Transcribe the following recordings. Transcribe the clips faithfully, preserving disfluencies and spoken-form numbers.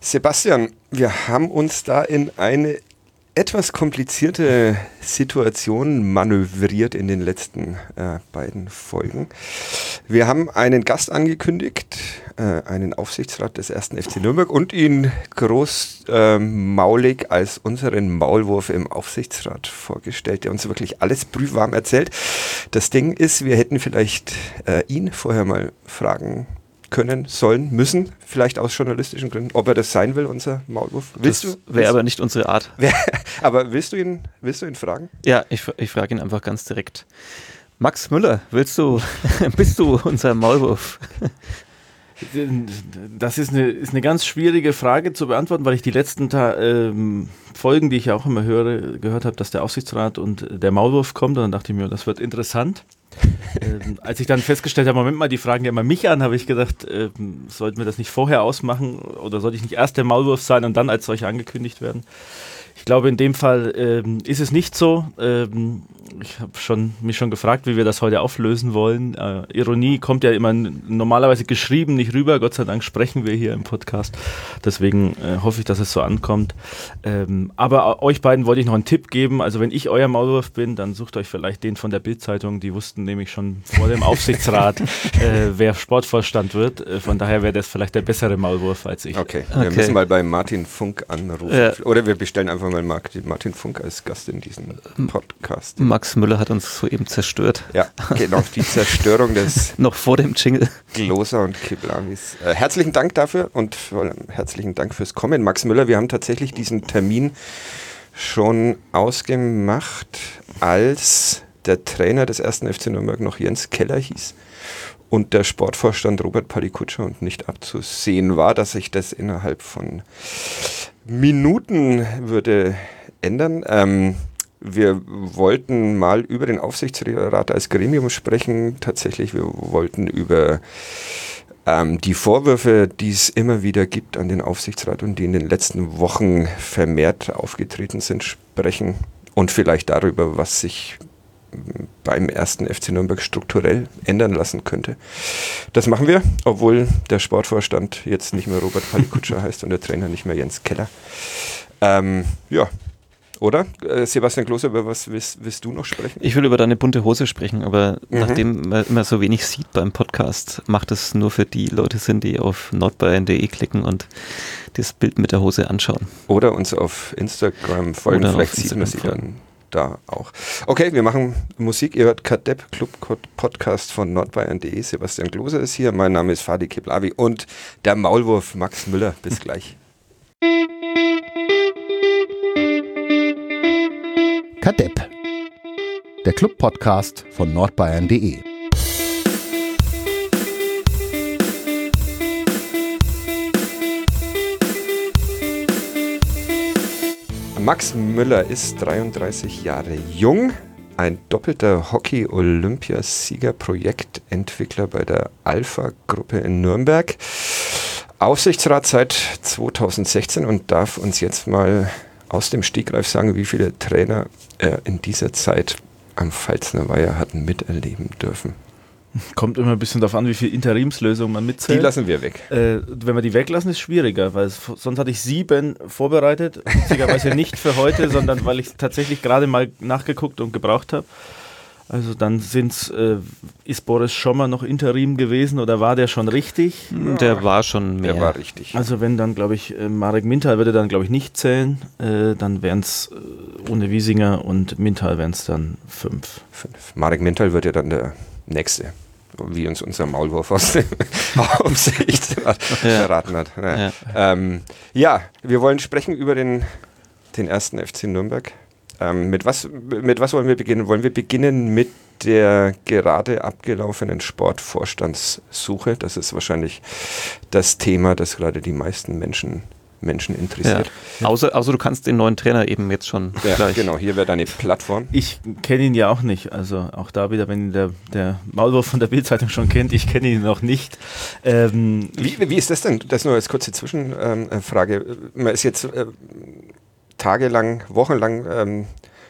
Sebastian, wir haben uns da in eine etwas komplizierte Situation manövriert in den letzten äh, beiden Folgen. Wir haben einen Gast angekündigt, äh, einen Aufsichtsrat des ersten F C Nürnberg und ihn großmaulig äh, als unseren Maulwurf im Aufsichtsrat vorgestellt, der uns wirklich alles brühwarm erzählt. Das Ding ist, wir hätten vielleicht äh, ihn vorher mal fragen können, sollen, müssen, vielleicht aus journalistischen Gründen, ob er das sein will, unser Maulwurf. Willst das wäre aber nicht unsere Art. Aber willst du ihn, willst du ihn fragen? Ja, ich, ich frage ihn einfach ganz direkt. Max Müller, willst du, bist du unser Maulwurf? Das ist eine, ist eine ganz schwierige Frage zu beantworten, weil ich die letzten Ta- ähm, Folgen, die ich auch immer höre, gehört habe, dass der Aufsichtsrat und der Maulwurf kommt. Und dann dachte ich mir, das wird interessant. ähm, als ich dann festgestellt habe, Moment mal, die fragen ja immer mich an, habe ich gedacht, ähm, sollten wir das nicht vorher ausmachen oder sollte ich nicht erst der Maulwurf sein und dann als solcher angekündigt werden? Ich glaube, in dem Fall ähm, ist es nicht so. Ähm, ich habe schon, mich schon gefragt, wie wir das heute auflösen wollen. Äh, Ironie kommt ja immer n- normalerweise geschrieben nicht rüber. Gott sei Dank sprechen wir hier im Podcast. Deswegen äh, hoffe ich, dass es so ankommt. Ähm, aber euch beiden wollte ich noch einen Tipp geben. Also wenn ich euer Maulwurf bin, dann sucht euch vielleicht den von der Bild-Zeitung. Die wussten nämlich schon vor dem Aufsichtsrat, äh, wer Sportvorstand wird. Äh, von daher wäre das vielleicht der bessere Maulwurf als ich. Okay, wir Okay. müssen mal bei Martin Funk anrufen. Ja. Oder wir bestellen einfach mal Martin Funk als Gast in diesem Podcast. Max Müller hat uns soeben zerstört. Ja, genau, die Zerstörung des Noch vor dem Jingle. Gloser und Kiblavis. Äh, herzlichen Dank dafür und vor allem herzlichen Dank fürs Kommen, Max Müller. Wir haben tatsächlich diesen Termin schon ausgemacht, als der Trainer des ersten F C Nürnberg noch Jens Keller hieß und der Sportvorstand Robert Palikutscher und nicht abzusehen war, dass sich das innerhalb von Minuten würde ändern. Ähm, wir wollten mal über den Aufsichtsrat als Gremium sprechen. Tatsächlich, wir wollten über ähm, die Vorwürfe, die es immer wieder gibt an den Aufsichtsrat und die in den letzten Wochen vermehrt aufgetreten sind, sprechen und vielleicht darüber, was sich beim ersten F C Nürnberg strukturell ändern lassen könnte. Das machen wir, obwohl der Sportvorstand jetzt nicht mehr Robert Palikutscher heißt und der Trainer nicht mehr Jens Keller. Ähm, ja, oder? Äh, Sebastian Klose, über was willst, willst du noch sprechen? Ich will über deine bunte Hose sprechen, aber Mhm. nachdem man immer so wenig sieht beim Podcast, macht es nur für die Leute Sinn, die auf nordbayern punkt de klicken und das Bild mit der Hose anschauen. Oder uns auf Instagram folgen, Oder vielleicht auf sieht man sie Instagram dann da auch. Okay, wir machen Musik. Ihr hört Kadepp Club Podcast von nordbayern punkt de. Sebastian Klose ist hier. Mein Name ist Fadi Kiblavi und der Maulwurf Max Müller. Bis gleich. Kadepp, der Club-Podcast von nordbayern punkt de. Max Müller ist dreiunddreißig Jahre jung, ein doppelter Hockey-Olympiasieger, Projektentwickler bei der Alpha-Gruppe in Nürnberg, Aufsichtsrat seit zweitausendsechzehn und darf uns jetzt mal aus dem Stegreif sagen, wie viele Trainer er in dieser Zeit am Pfalzner Weiher hatten miterleben dürfen. Kommt immer ein bisschen darauf an, wie viel Interimslösung man mitzählt. Die lassen wir weg. Äh, wenn wir die weglassen, ist schwieriger, weil es, sonst hatte ich sieben vorbereitet, witzigerweise nicht für heute, sondern weil ich tatsächlich gerade mal nachgeguckt und gebraucht habe. Also dann sind's, äh, ist Boris Schommer noch Interim gewesen oder war der schon richtig? Der war schon mehr. Der war richtig. Also wenn dann, glaube ich, äh, Marek Mintal würde dann, glaube ich, nicht zählen, äh, dann wären es äh, ohne Wiesinger und Mintal wären es dann fünf. Fünf. Marek Mintal wird ja dann der Nächste, wie uns unser Maulwurf aus dem Aufsichtsrat verraten hat. Ja. Ja. Ähm, ja, wir wollen sprechen über den, den ersten F C Nürnberg. Ähm, mit, was, mit was wollen wir beginnen? Wollen wir beginnen mit der gerade abgelaufenen Sportvorstandssuche? Das ist wahrscheinlich das Thema, das gerade die meisten Menschen, Menschen interessiert. Ja. Außer, außer du kannst den neuen Trainer eben jetzt schon Ja, gleich. genau, hier wäre deine Plattform. Ich kenne ihn ja auch nicht, also auch da wieder, wenn ihn der, der Maulwurf von der Bild-Zeitung schon kennt, ich kenne ihn noch nicht. Ähm, Wie, wie ist das denn? Das nur als kurze Zwischenfrage. Man ist jetzt äh, tagelang, wochenlang ähm,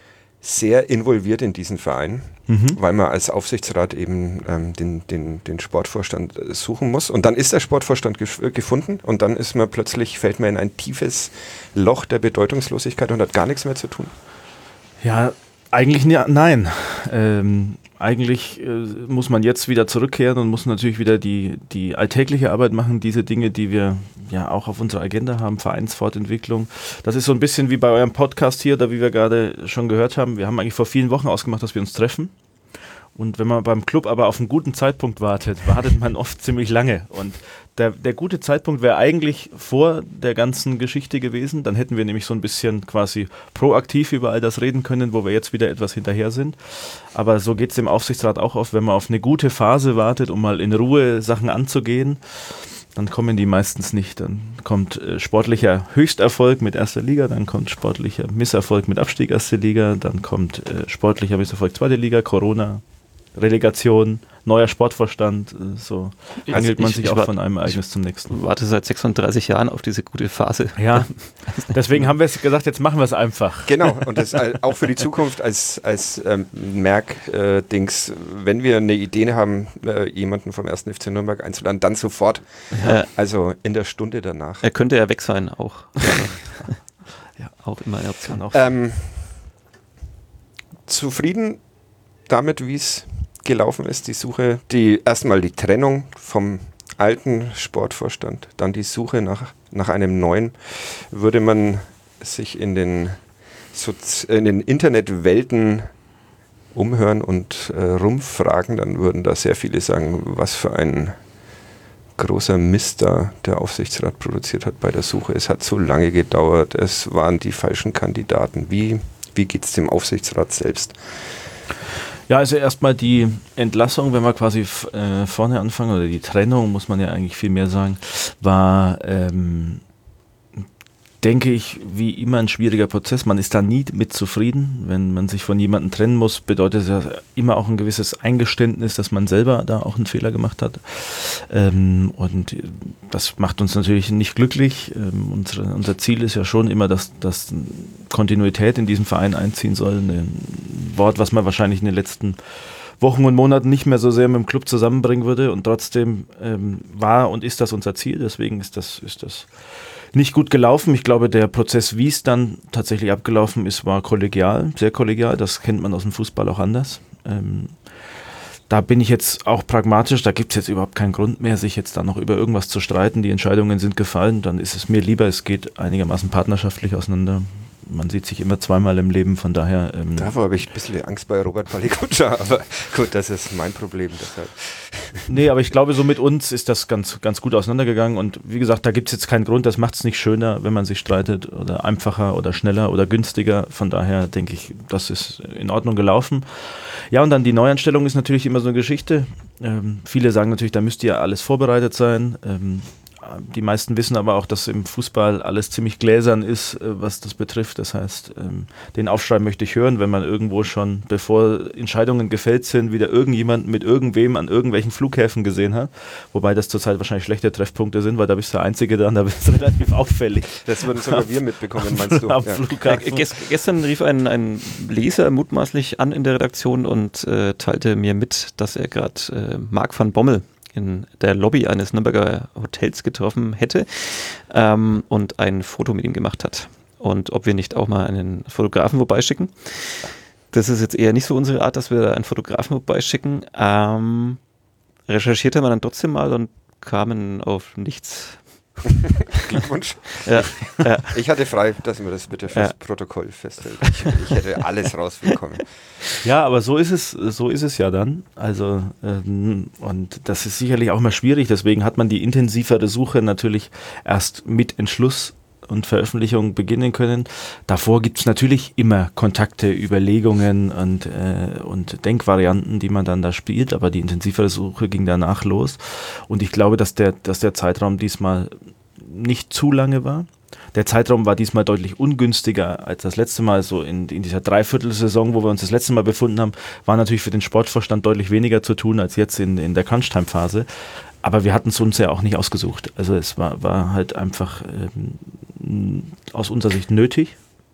sehr involviert in diesen Verein, mhm. weil man als Aufsichtsrat eben ähm, den, den, den Sportvorstand suchen muss. Und dann ist der Sportvorstand gef- gefunden und dann ist man plötzlich, fällt man in ein tiefes Loch der Bedeutungslosigkeit und hat gar nichts mehr zu tun. Ja, eigentlich ne, nein. Ähm, eigentlich äh, muss man jetzt wieder zurückkehren und muss natürlich wieder die, die alltägliche Arbeit machen, diese Dinge, die wir ja auch auf unserer Agenda haben, Vereinsfortentwicklung. Das ist so ein bisschen wie bei eurem Podcast hier, da wie wir gerade schon gehört haben. Wir haben eigentlich vor vielen Wochen ausgemacht, dass wir uns treffen. Und wenn man beim Club aber auf einen guten Zeitpunkt wartet, wartet man oft ziemlich lange. Und der, der gute Zeitpunkt wäre eigentlich vor der ganzen Geschichte gewesen. Dann hätten wir nämlich so ein bisschen quasi proaktiv über all das reden können, wo wir jetzt wieder etwas hinterher sind. Aber so geht es dem Aufsichtsrat auch oft, wenn man auf eine gute Phase wartet, um mal in Ruhe Sachen anzugehen, dann kommen die meistens nicht. Dann kommt äh, sportlicher Höchsterfolg mit erster Liga, dann kommt sportlicher Misserfolg mit Abstieg erste Liga, dann kommt äh, sportlicher Misserfolg zweite Liga, Corona, Relegation, neuer Sportvorstand, so hangelt man ich, sich ich auch war, von einem Ereignis zum nächsten. Ich warte seit sechsunddreißig Jahren auf diese gute Phase. Ja, deswegen haben wir es gesagt, jetzt machen wir es einfach. Genau, und das auch für die Zukunft als, als ähm, Merk-Dings, äh, wenn wir eine Idee haben, äh, jemanden vom ersten F C Nürnberg einzuladen, dann sofort, ja. Also in der Stunde danach. Er könnte ja weg sein, auch. Ja, auch immer eine Option. Auch ähm, zufrieden damit, wie es gelaufen ist, die Suche, die erstmal die Trennung vom alten Sportvorstand, dann die Suche nach, nach einem neuen. Würde man sich in den, Sozi- in den Internetwelten umhören und äh, rumfragen, dann würden da sehr viele sagen, was für ein großer Mist da der Aufsichtsrat produziert hat bei der Suche. Es hat so lange gedauert, es waren die falschen Kandidaten. Wie, wie geht es dem Aufsichtsrat selbst? Ja, also erstmal die Entlassung, wenn wir quasi f- äh, vorne anfangen, oder die Trennung, muss man ja eigentlich viel mehr sagen, war, ähm, denke ich, wie immer ein schwieriger Prozess. Man ist da nie mit zufrieden. Wenn man sich von jemandem trennen muss, bedeutet das ja immer auch ein gewisses Eingeständnis, dass man selber da auch einen Fehler gemacht hat. Ähm, und das macht uns natürlich nicht glücklich. Ähm, unsere, unser Ziel ist ja schon immer, dass, dass Kontinuität in diesem Verein einziehen soll. Ein Wort, was man wahrscheinlich in den letzten Wochen und Monaten nicht mehr so sehr mit dem Club zusammenbringen würde. Und trotzdem ähm, war und ist das unser Ziel. Deswegen ist das, ist das nicht gut gelaufen. Ich glaube, der Prozess, wie es dann tatsächlich abgelaufen ist, war kollegial, sehr kollegial. Das kennt man aus dem Fußball auch anders. Ähm, da bin ich jetzt auch pragmatisch. Da gibt es jetzt überhaupt keinen Grund mehr, sich jetzt da noch über irgendwas zu streiten. Die Entscheidungen sind gefallen. Dann ist es mir lieber, es geht einigermaßen partnerschaftlich auseinander. Man sieht sich immer zweimal im Leben, von daher... Ähm Davor habe ich ein bisschen Angst bei Robert Palikutscher, aber gut, das ist mein Problem. Deshalb. Nee, aber ich glaube, so mit uns ist das ganz, ganz gut auseinandergegangen und wie gesagt, da gibt es jetzt keinen Grund, das macht es nicht schöner, wenn man sich streitet oder einfacher oder schneller oder günstiger. Von daher denke ich, das ist in Ordnung gelaufen. Ja, und dann die Neuanstellung ist natürlich immer so eine Geschichte. Ähm, viele sagen natürlich, da müsste ja alles vorbereitet sein. Ähm, Die meisten wissen aber auch, dass im Fußball alles ziemlich gläsern ist, was das betrifft. Das heißt, den Aufschrei möchte ich hören, wenn man irgendwo schon, bevor Entscheidungen gefällt sind, wieder irgendjemanden mit irgendwem an irgendwelchen Flughäfen gesehen hat. Wobei das zurzeit wahrscheinlich schlechte Treffpunkte sind, weil da bist du der Einzige da und da bist du relativ auffällig. Das würden sogar wir mitbekommen, meinst du? Am Ja. Flughafen. Gest, gestern rief ein, ein Leser mutmaßlich an in der Redaktion und äh, teilte mir mit, dass er gerade äh, Marc van Bommel in der Lobby eines Nürnberger Hotels getroffen hätte ähm, und ein Foto mit ihm gemacht hat. Und ob wir nicht auch mal einen Fotografen vorbeischicken. Das ist jetzt eher nicht so unsere Art, dass wir da einen Fotografen vorbeischicken. Ähm, recherchierte man dann trotzdem mal und kamen auf nichts. Glückwunsch. Ja, ja. Ich hatte frei, dass wir das bitte fürs Ja. Protokoll festhält. Ich, ich hätte alles rausbekommen. Ja, aber so ist es, so ist es ja dann. Also ähm, und das ist sicherlich auch mal schwierig. Deswegen hat man die intensivere Suche natürlich erst mit Entschluss und Veröffentlichung beginnen können. Davor gibt es natürlich immer Kontakte, Überlegungen und, äh, und Denkvarianten, die man dann da spielt, aber die intensivere Suche ging danach los. Und ich glaube, dass der, dass der Zeitraum diesmal nicht zu lange war. Der Zeitraum war diesmal deutlich ungünstiger als das letzte Mal. So in, in dieser Dreiviertelsaison, wo wir uns das letzte Mal befunden haben, war natürlich für den Sportvorstand deutlich weniger zu tun als jetzt in, in der Crunch-Time-Phase. Aber wir hatten es uns ja auch nicht ausgesucht. Also es war, war halt einfach ähm, aus unserer Sicht nötig.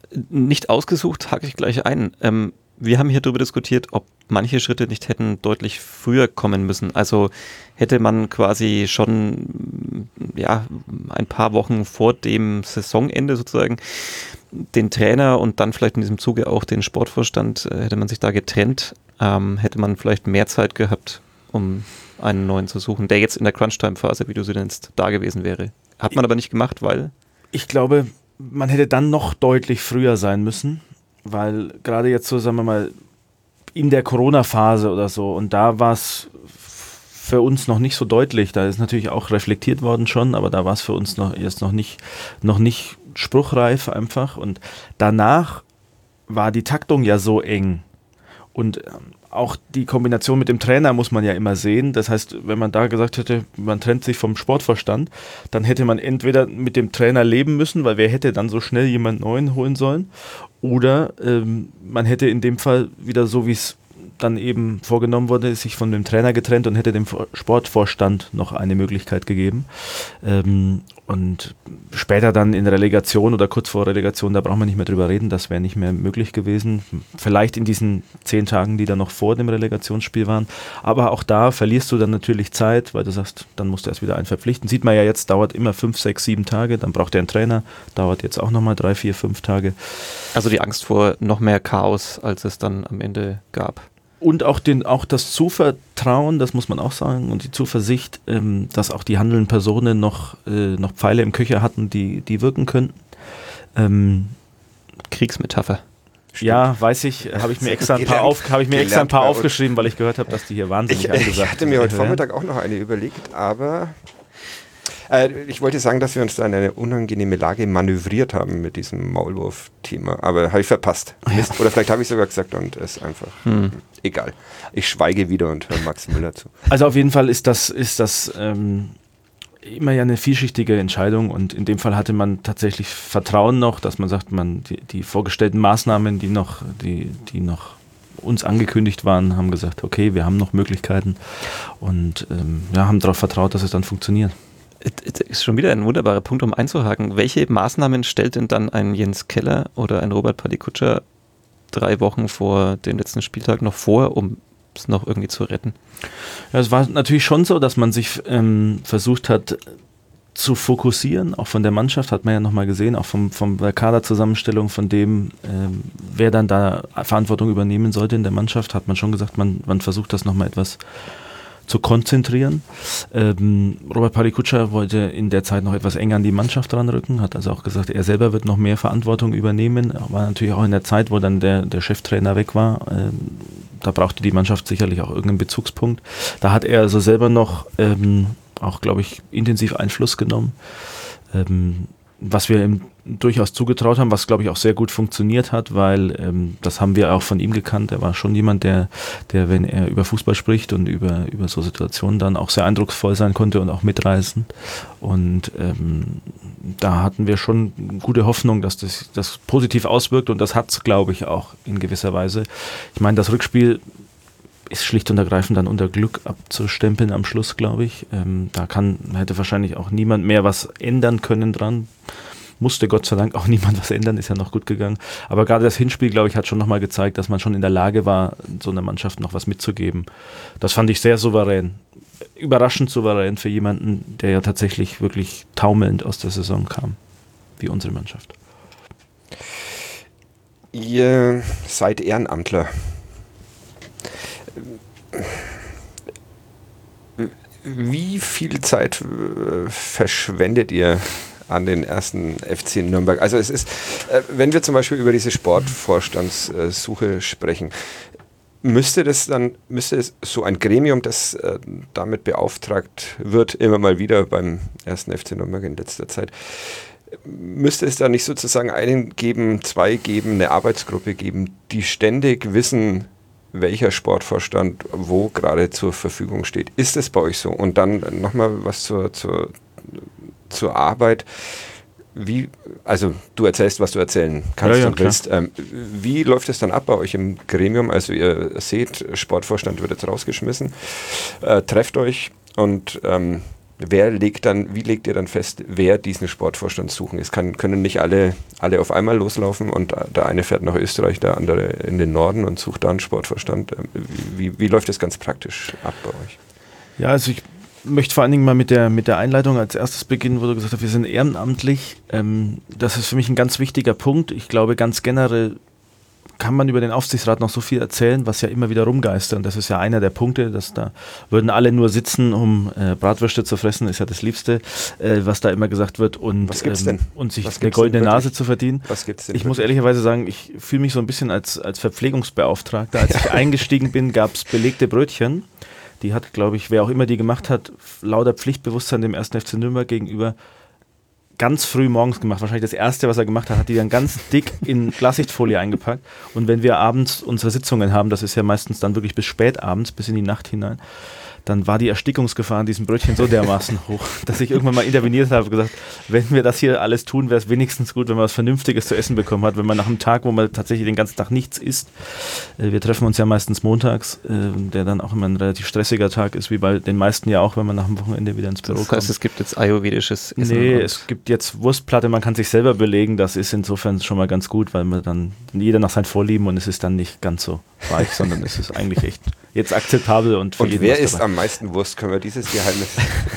Nicht ausgesucht, hake ich gleich ein. Ähm, wir haben hier darüber diskutiert, ob manche Schritte nicht hätten deutlich früher kommen müssen. Also hätte man quasi schon ja, ein paar Wochen vor dem Saisonende sozusagen den Trainer und dann vielleicht in diesem Zuge auch den Sportvorstand, äh, hätte man sich da getrennt, ähm, hätte man vielleicht mehr Zeit gehabt, um einen neuen zu suchen, der jetzt in der Crunch-Time-Phase, wie du sie nennst, da gewesen wäre. Hat man aber nicht gemacht, weil... Ich glaube, man hätte dann noch deutlich früher sein müssen, weil gerade jetzt so, sagen wir mal, in der Corona-Phase oder so, und da war es für uns noch nicht so deutlich, da ist natürlich auch reflektiert worden schon, aber da war es für uns noch erst noch nicht, noch nicht spruchreif einfach, und danach war die Taktung ja so eng und auch die Kombination mit dem Trainer muss man ja immer sehen. Das heißt, wenn man da gesagt hätte, man trennt sich vom Sportvorstand, dann hätte man entweder mit dem Trainer leben müssen, weil wer hätte dann so schnell jemand Neuen holen sollen, oder ähm, man hätte in dem Fall wieder so, wie es dann eben vorgenommen wurde, sich von dem Trainer getrennt und hätte dem Sportvorstand noch eine Möglichkeit gegeben. Ähm, und später dann in Relegation oder kurz vor Relegation, da braucht man nicht mehr drüber reden, das wäre nicht mehr möglich gewesen. Vielleicht in diesen zehn Tagen, die da noch vor dem Relegationsspiel waren. Aber auch da verlierst du dann natürlich Zeit, weil du sagst, dann musst du erst wieder einen verpflichten. Sieht man ja jetzt, dauert immer fünf, sechs, sieben Tage, dann braucht er einen Trainer, dauert jetzt auch nochmal drei, vier, fünf Tage. Also die Angst vor noch mehr Chaos, als es dann am Ende gab. Und auch, den, auch das Zuvertrauen, das muss man auch sagen, und die Zuversicht, ähm, dass auch die handelnden Personen noch, äh, noch Pfeile im Köcher hatten, die, die wirken könnten. Ähm, Kriegsmetapher. Stimmt. Ja, weiß ich, habe ich mir extra ein paar, auf, hab ich mir extra ein paar aufgeschrieben, weil ich gehört habe, dass die hier wahnsinnig ich, angesagt sind. Ich hatte mir heute Vormittag auch noch eine überlegt, aber äh, ich wollte sagen, dass wir uns da in eine unangenehme Lage manövriert haben mit diesem Maulwurf-Thema, aber habe ich verpasst. Mist. Oder vielleicht habe ich sogar gesagt und es ist einfach hm. egal. Ich schweige wieder und höre Max Müller zu. Also auf jeden Fall ist das, ist das ähm, immer ja eine vielschichtige Entscheidung, und in dem Fall hatte man tatsächlich Vertrauen noch, dass man sagt, man die, die vorgestellten Maßnahmen, die noch, die, die noch uns angekündigt waren, haben gesagt, okay, wir haben noch Möglichkeiten, und ähm, ja, haben darauf vertraut, dass es dann funktioniert. Das ist schon wieder ein wunderbarer Punkt, um einzuhaken. Welche Maßnahmen stellt denn dann ein Jens Keller oder ein Robert Palikutscher drei Wochen vor dem letzten Spieltag noch vor, um es noch irgendwie zu retten? Ja, es war natürlich schon so, dass man sich ähm, versucht hat zu fokussieren, auch von der Mannschaft, hat man ja nochmal gesehen, auch vom, vom der Kaderzusammenstellung, von dem, ähm, wer dann da Verantwortung übernehmen sollte in der Mannschaft, hat man schon gesagt, man, man versucht das nochmal etwas zu konzentrieren. Ähm, Robert Palikutscher wollte in der Zeit noch etwas enger an die Mannschaft ranrücken, hat also auch gesagt, er selber wird noch mehr Verantwortung übernehmen, war natürlich auch in der Zeit, wo dann der, der Cheftrainer weg war, ähm, da brauchte die Mannschaft sicherlich auch irgendeinen Bezugspunkt. Da hat er also selber noch ähm, auch, glaube ich, intensiv Einfluss genommen, ähm, was wir ihm durchaus zugetraut haben, was, glaube ich, auch sehr gut funktioniert hat, weil ähm, das haben wir auch von ihm gekannt. Er war schon jemand, der, der, wenn er über Fußball spricht und über, über so Situationen, dann auch sehr eindrucksvoll sein konnte und auch mitreißen. Und ähm, da hatten wir schon gute Hoffnung, dass das, das positiv auswirkt, und das hat es, glaube ich, auch in gewisser Weise. Ich meine, das Rückspiel ist schlicht und ergreifend dann unter Glück abzustempeln am Schluss, glaube ich. Ähm, da kann, hätte wahrscheinlich auch niemand mehr was ändern können dran. Musste Gott sei Dank auch niemand was ändern, ist ja noch gut gegangen. Aber gerade das Hinspiel, glaube ich, hat schon nochmal gezeigt, dass man schon in der Lage war, so einer Mannschaft noch was mitzugeben. Das fand ich sehr souverän. Überraschend souverän für jemanden, der ja tatsächlich wirklich taumelnd aus der Saison kam, wie unsere Mannschaft. Ihr seid Ehrenamtler. Wie viel Zeit äh, verschwendet ihr an den ersten F C Nürnberg? Also es ist, äh, wenn wir zum Beispiel über diese Sportvorstandssuche sprechen, müsste das dann, müsste es so ein Gremium, das äh, damit beauftragt wird, immer mal wieder beim ersten F C Nürnberg in letzter Zeit, müsste es da nicht sozusagen einen geben, zwei geben, eine Arbeitsgruppe geben, die ständig wissen, welcher Sportvorstand wo gerade zur Verfügung steht? Ist es bei euch so? Und dann nochmal was zur, zur, zur Arbeit. Wie, also du erzählst, was du erzählen kannst ja, ja, und willst. Ähm, wie läuft es dann ab bei euch im Gremium? Also ihr seht, Sportvorstand wird jetzt rausgeschmissen, äh, trefft euch und ähm, wer legt dann, wie legt ihr dann fest, wer diesen Sportvorstand suchen? Es kann, können nicht alle, alle auf einmal loslaufen und der eine fährt nach Österreich, der andere in den Norden und sucht da einen Sportvorstand. Wie, wie läuft das ganz praktisch ab bei euch? Ja, also ich möchte vor allen Dingen mal mit der, mit der Einleitung als erstes beginnen, wo du gesagt hast, wir sind ehrenamtlich. Ähm, das ist für mich ein ganz wichtiger Punkt. Ich glaube, ganz generell kann man über den Aufsichtsrat noch so viel erzählen, was ja immer wieder rumgeistert. Und das ist ja einer der Punkte, dass da würden alle nur sitzen, um äh, Bratwürste zu fressen, ist ja das Liebste, äh, was da immer gesagt wird. Und, was gibt's ähm, denn? Und sich was eine goldene Nase zu verdienen. Was gibt's denn ich muss ehrlicherweise sagen, ich fühle mich so ein bisschen als, als Verpflegungsbeauftragter. Als ich eingestiegen bin, gab es belegte Brötchen. Die hat, glaube ich, wer auch immer die gemacht hat, lauter Pflichtbewusstsein dem ersten F C Nürnberg gegenüber ganz früh morgens gemacht. Wahrscheinlich das Erste, was er gemacht hat, hat die dann ganz dick in Glassichtfolie eingepackt. Und wenn wir abends unsere Sitzungen haben, das ist ja meistens dann wirklich bis spät abends, bis in die Nacht hinein, dann war die Erstickungsgefahr an diesem Brötchen so dermaßen hoch, dass ich irgendwann mal interveniert habe und gesagt, wenn wir das hier alles tun, wäre es wenigstens gut, wenn man was Vernünftiges zu essen bekommen hat, wenn man nach einem Tag, wo man tatsächlich den ganzen Tag nichts isst, äh, wir treffen uns ja meistens montags, äh, der dann auch immer ein relativ stressiger Tag ist, wie bei den meisten ja auch, wenn man nach dem Wochenende wieder ins Büro kommt. Das heißt, es gibt jetzt ayurvedisches Essen? Nee, es gibt jetzt Wurstplatte, man kann sich selber belegen, das ist insofern schon mal ganz gut, weil man dann jeder nach seinen Vorlieben und es ist dann nicht ganz so weich, sondern es ist eigentlich echt jetzt akzeptabel und für Und jeden wer was isst dabei. am meisten Wurst? Können wir dieses Geheimnis?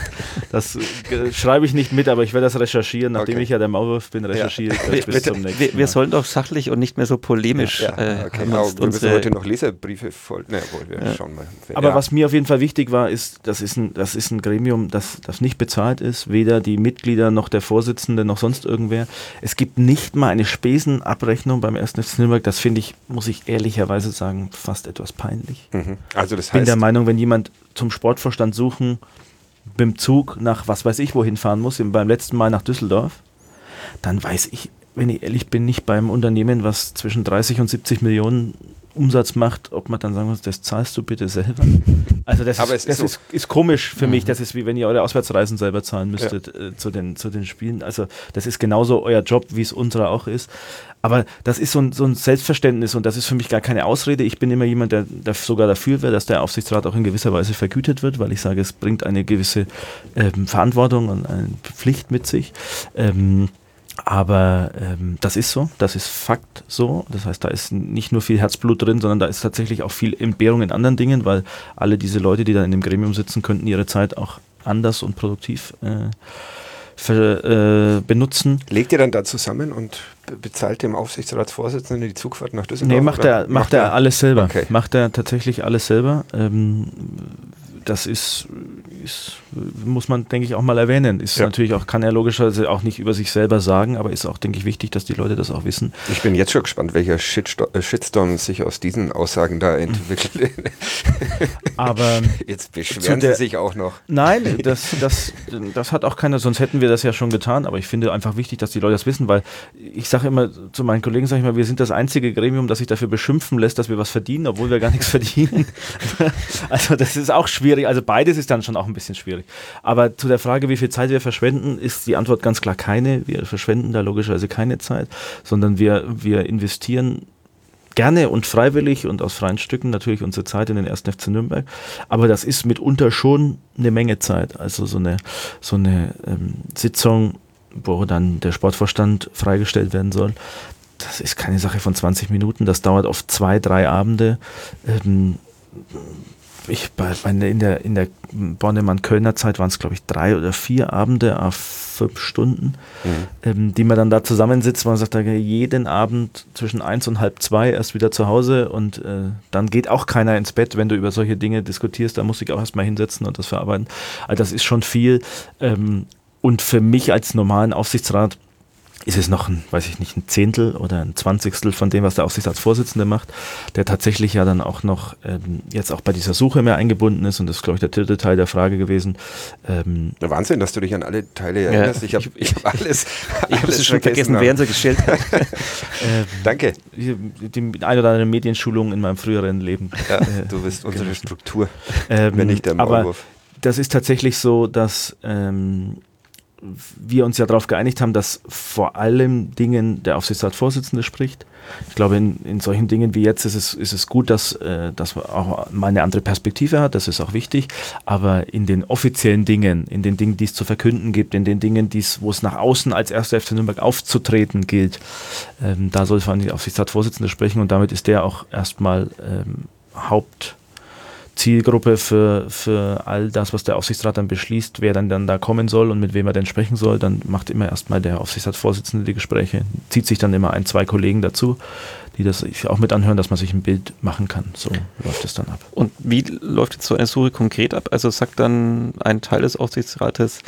Das äh, schreibe ich nicht mit, aber ich werde das recherchieren, nachdem Okay. ich ja der Maulwurf bin, recherchiere ich Wir, das bis zum nächsten wir, wir Mal. sollen doch sachlich und nicht mehr so polemisch. Ja, äh, okay. haben Aber uns wir müssen unsere- heute noch Leserbriefe voll. Na wohl, wir Ja. schauen mal. Aber ja. was mir auf jeden Fall wichtig war, ist, das ist ein, das ist ein Gremium, das, das nicht bezahlt ist, weder die Mitglieder noch der Vorsitzende noch sonst irgendwer. Es gibt nicht mal eine Spesenabrechnung beim ersten F C Nürnberg. Das finde ich, muss ich ehrlicherweise sagen, fast etwas peinlich. Mhm. Also das Ich bin heißt, der Meinung, wenn jemand zum Sportvorstand suchen, mit dem Zug nach was weiß ich wohin fahren muss, beim letzten Mal nach Düsseldorf, dann weiß ich, wenn ich ehrlich bin, nicht beim Unternehmen, was zwischen dreißig und siebzig Millionen Umsatz macht, ob man dann sagen muss, das zahlst du bitte selber. Also das, Aber ist, es ist das so. ist, ist komisch für Mhm. mich. Das ist wie wenn ihr eure Auswärtsreisen selber zahlen müsstet äh, zu, den, zu den Spielen. Also das ist genauso euer Job, wie es unserer auch ist. Aber das ist so ein, so ein Selbstverständnis und das ist für mich gar keine Ausrede. Ich bin immer jemand, der, der sogar dafür wäre, dass der Aufsichtsrat auch in gewisser Weise vergütet wird, weil ich sage, es bringt eine gewisse ähm, Verantwortung und eine Pflicht mit sich. Ähm, Aber ähm, das ist so, das ist Fakt so. Das heißt, da ist nicht nur viel Herzblut drin, sondern da ist tatsächlich auch viel Entbehrung in anderen Dingen, weil alle diese Leute, die da in dem Gremium sitzen, könnten ihre Zeit auch anders und produktiv äh, für, äh, benutzen. legt ihr dann da zusammen und be- bezahlt dem Aufsichtsratsvorsitzenden die Zugfahrt nach Düsseldorf? Nee, macht oder er, macht er alles selber. Okay. Macht er tatsächlich alles selber. Ähm, das ist, ist, muss man, denke ich, auch mal erwähnen. Ist Ja. natürlich auch, kann er logischerweise auch nicht über sich selber sagen, aber ist auch, denke ich, wichtig, dass die Leute das auch wissen. Ich bin jetzt schon gespannt, welcher Shitsto- äh, Shitstorm sich aus diesen Aussagen da entwickelt. Aber Jetzt beschweren Zu der- sie sich auch noch. nein, das, das, das hat auch keiner, sonst hätten wir das ja schon getan, aber ich finde einfach wichtig, dass die Leute das wissen, weil ich sage immer zu meinen Kollegen, sage ich mal, wir sind das einzige Gremium, das sich dafür beschimpfen lässt, dass wir was verdienen, obwohl wir gar nichts verdienen. Also das ist auch schwierig, also beides ist dann schon auch ein bisschen schwierig. Aber zu der Frage, wie viel Zeit wir verschwenden, ist die Antwort ganz klar keine. Wir verschwenden da logischerweise keine Zeit, sondern wir, wir investieren gerne und freiwillig und aus freien Stücken natürlich unsere Zeit in den ersten F C Nürnberg. Aber das ist mitunter schon eine Menge Zeit. Also so eine, so eine ähm, Sitzung, wo dann der Sportvorstand freigestellt werden soll, das ist keine Sache von zwanzig Minuten. Das dauert oft zwei, drei Abende. Ähm, ich bei, bei in der, in der Bornemann-Kölner Zeit waren es, glaube ich, drei oder vier Abende auf fünf Stunden, Mhm. ähm, die man dann da zusammensitzt. Man sagt, da jeden Abend zwischen eins und halb zwei erst wieder zu Hause und äh, dann geht auch keiner ins Bett, wenn du über solche Dinge diskutierst. Da muss ich auch erstmal hinsetzen und das verarbeiten. Also das ist schon viel. Ähm, und für mich als normalen Aufsichtsrat ist es noch ein, weiß ich nicht, ein Zehntel oder ein Zwanzigstel von dem, was der Aufsichtsratsvorsitzende macht, der tatsächlich ja dann auch noch ähm, jetzt auch bei dieser Suche mehr eingebunden ist und das ist, glaube ich, der dritte Teil der Frage gewesen. Ähm, Wahnsinn, dass du dich an alle Teile erinnerst. Ich habe ich hab alles, Ich habe alles es schon vergessen, aber- während sie gestellt hat. ähm, Danke. die die ein oder andere Medienschulung in meinem früheren Leben. Ja, äh, du bist unsere genossen. Struktur, Ähm, wenn nicht der aber Maulwurf. das ist tatsächlich so, dass ähm, wir uns ja darauf geeinigt haben, dass vor allem Dingen der Aufsichtsratsvorsitzende spricht. Ich glaube, in, in solchen Dingen wie jetzt ist es, ist es gut, dass, äh, dass man auch mal eine andere Perspektive hat, das ist auch wichtig, aber in den offiziellen Dingen, in den Dingen, die es zu verkünden gibt, in den Dingen, die's, wo es nach außen als erster F C Nürnberg aufzutreten gilt, ähm, da soll vor allem die Aufsichtsratsvorsitzende sprechen und damit ist der auch erstmal ähm, Haupt Zielgruppe für, für all das, was der Aufsichtsrat dann beschließt, wer dann, dann da kommen soll und mit wem er denn sprechen soll, dann macht immer erstmal der Aufsichtsratsvorsitzende die Gespräche, zieht sich dann immer ein, zwei Kollegen dazu, die das sich auch mit anhören, dass man sich ein Bild machen kann. So läuft es dann ab. Und wie läuft jetzt so eine Suche konkret ab? Also sagt dann ein Teil des Aufsichtsrates,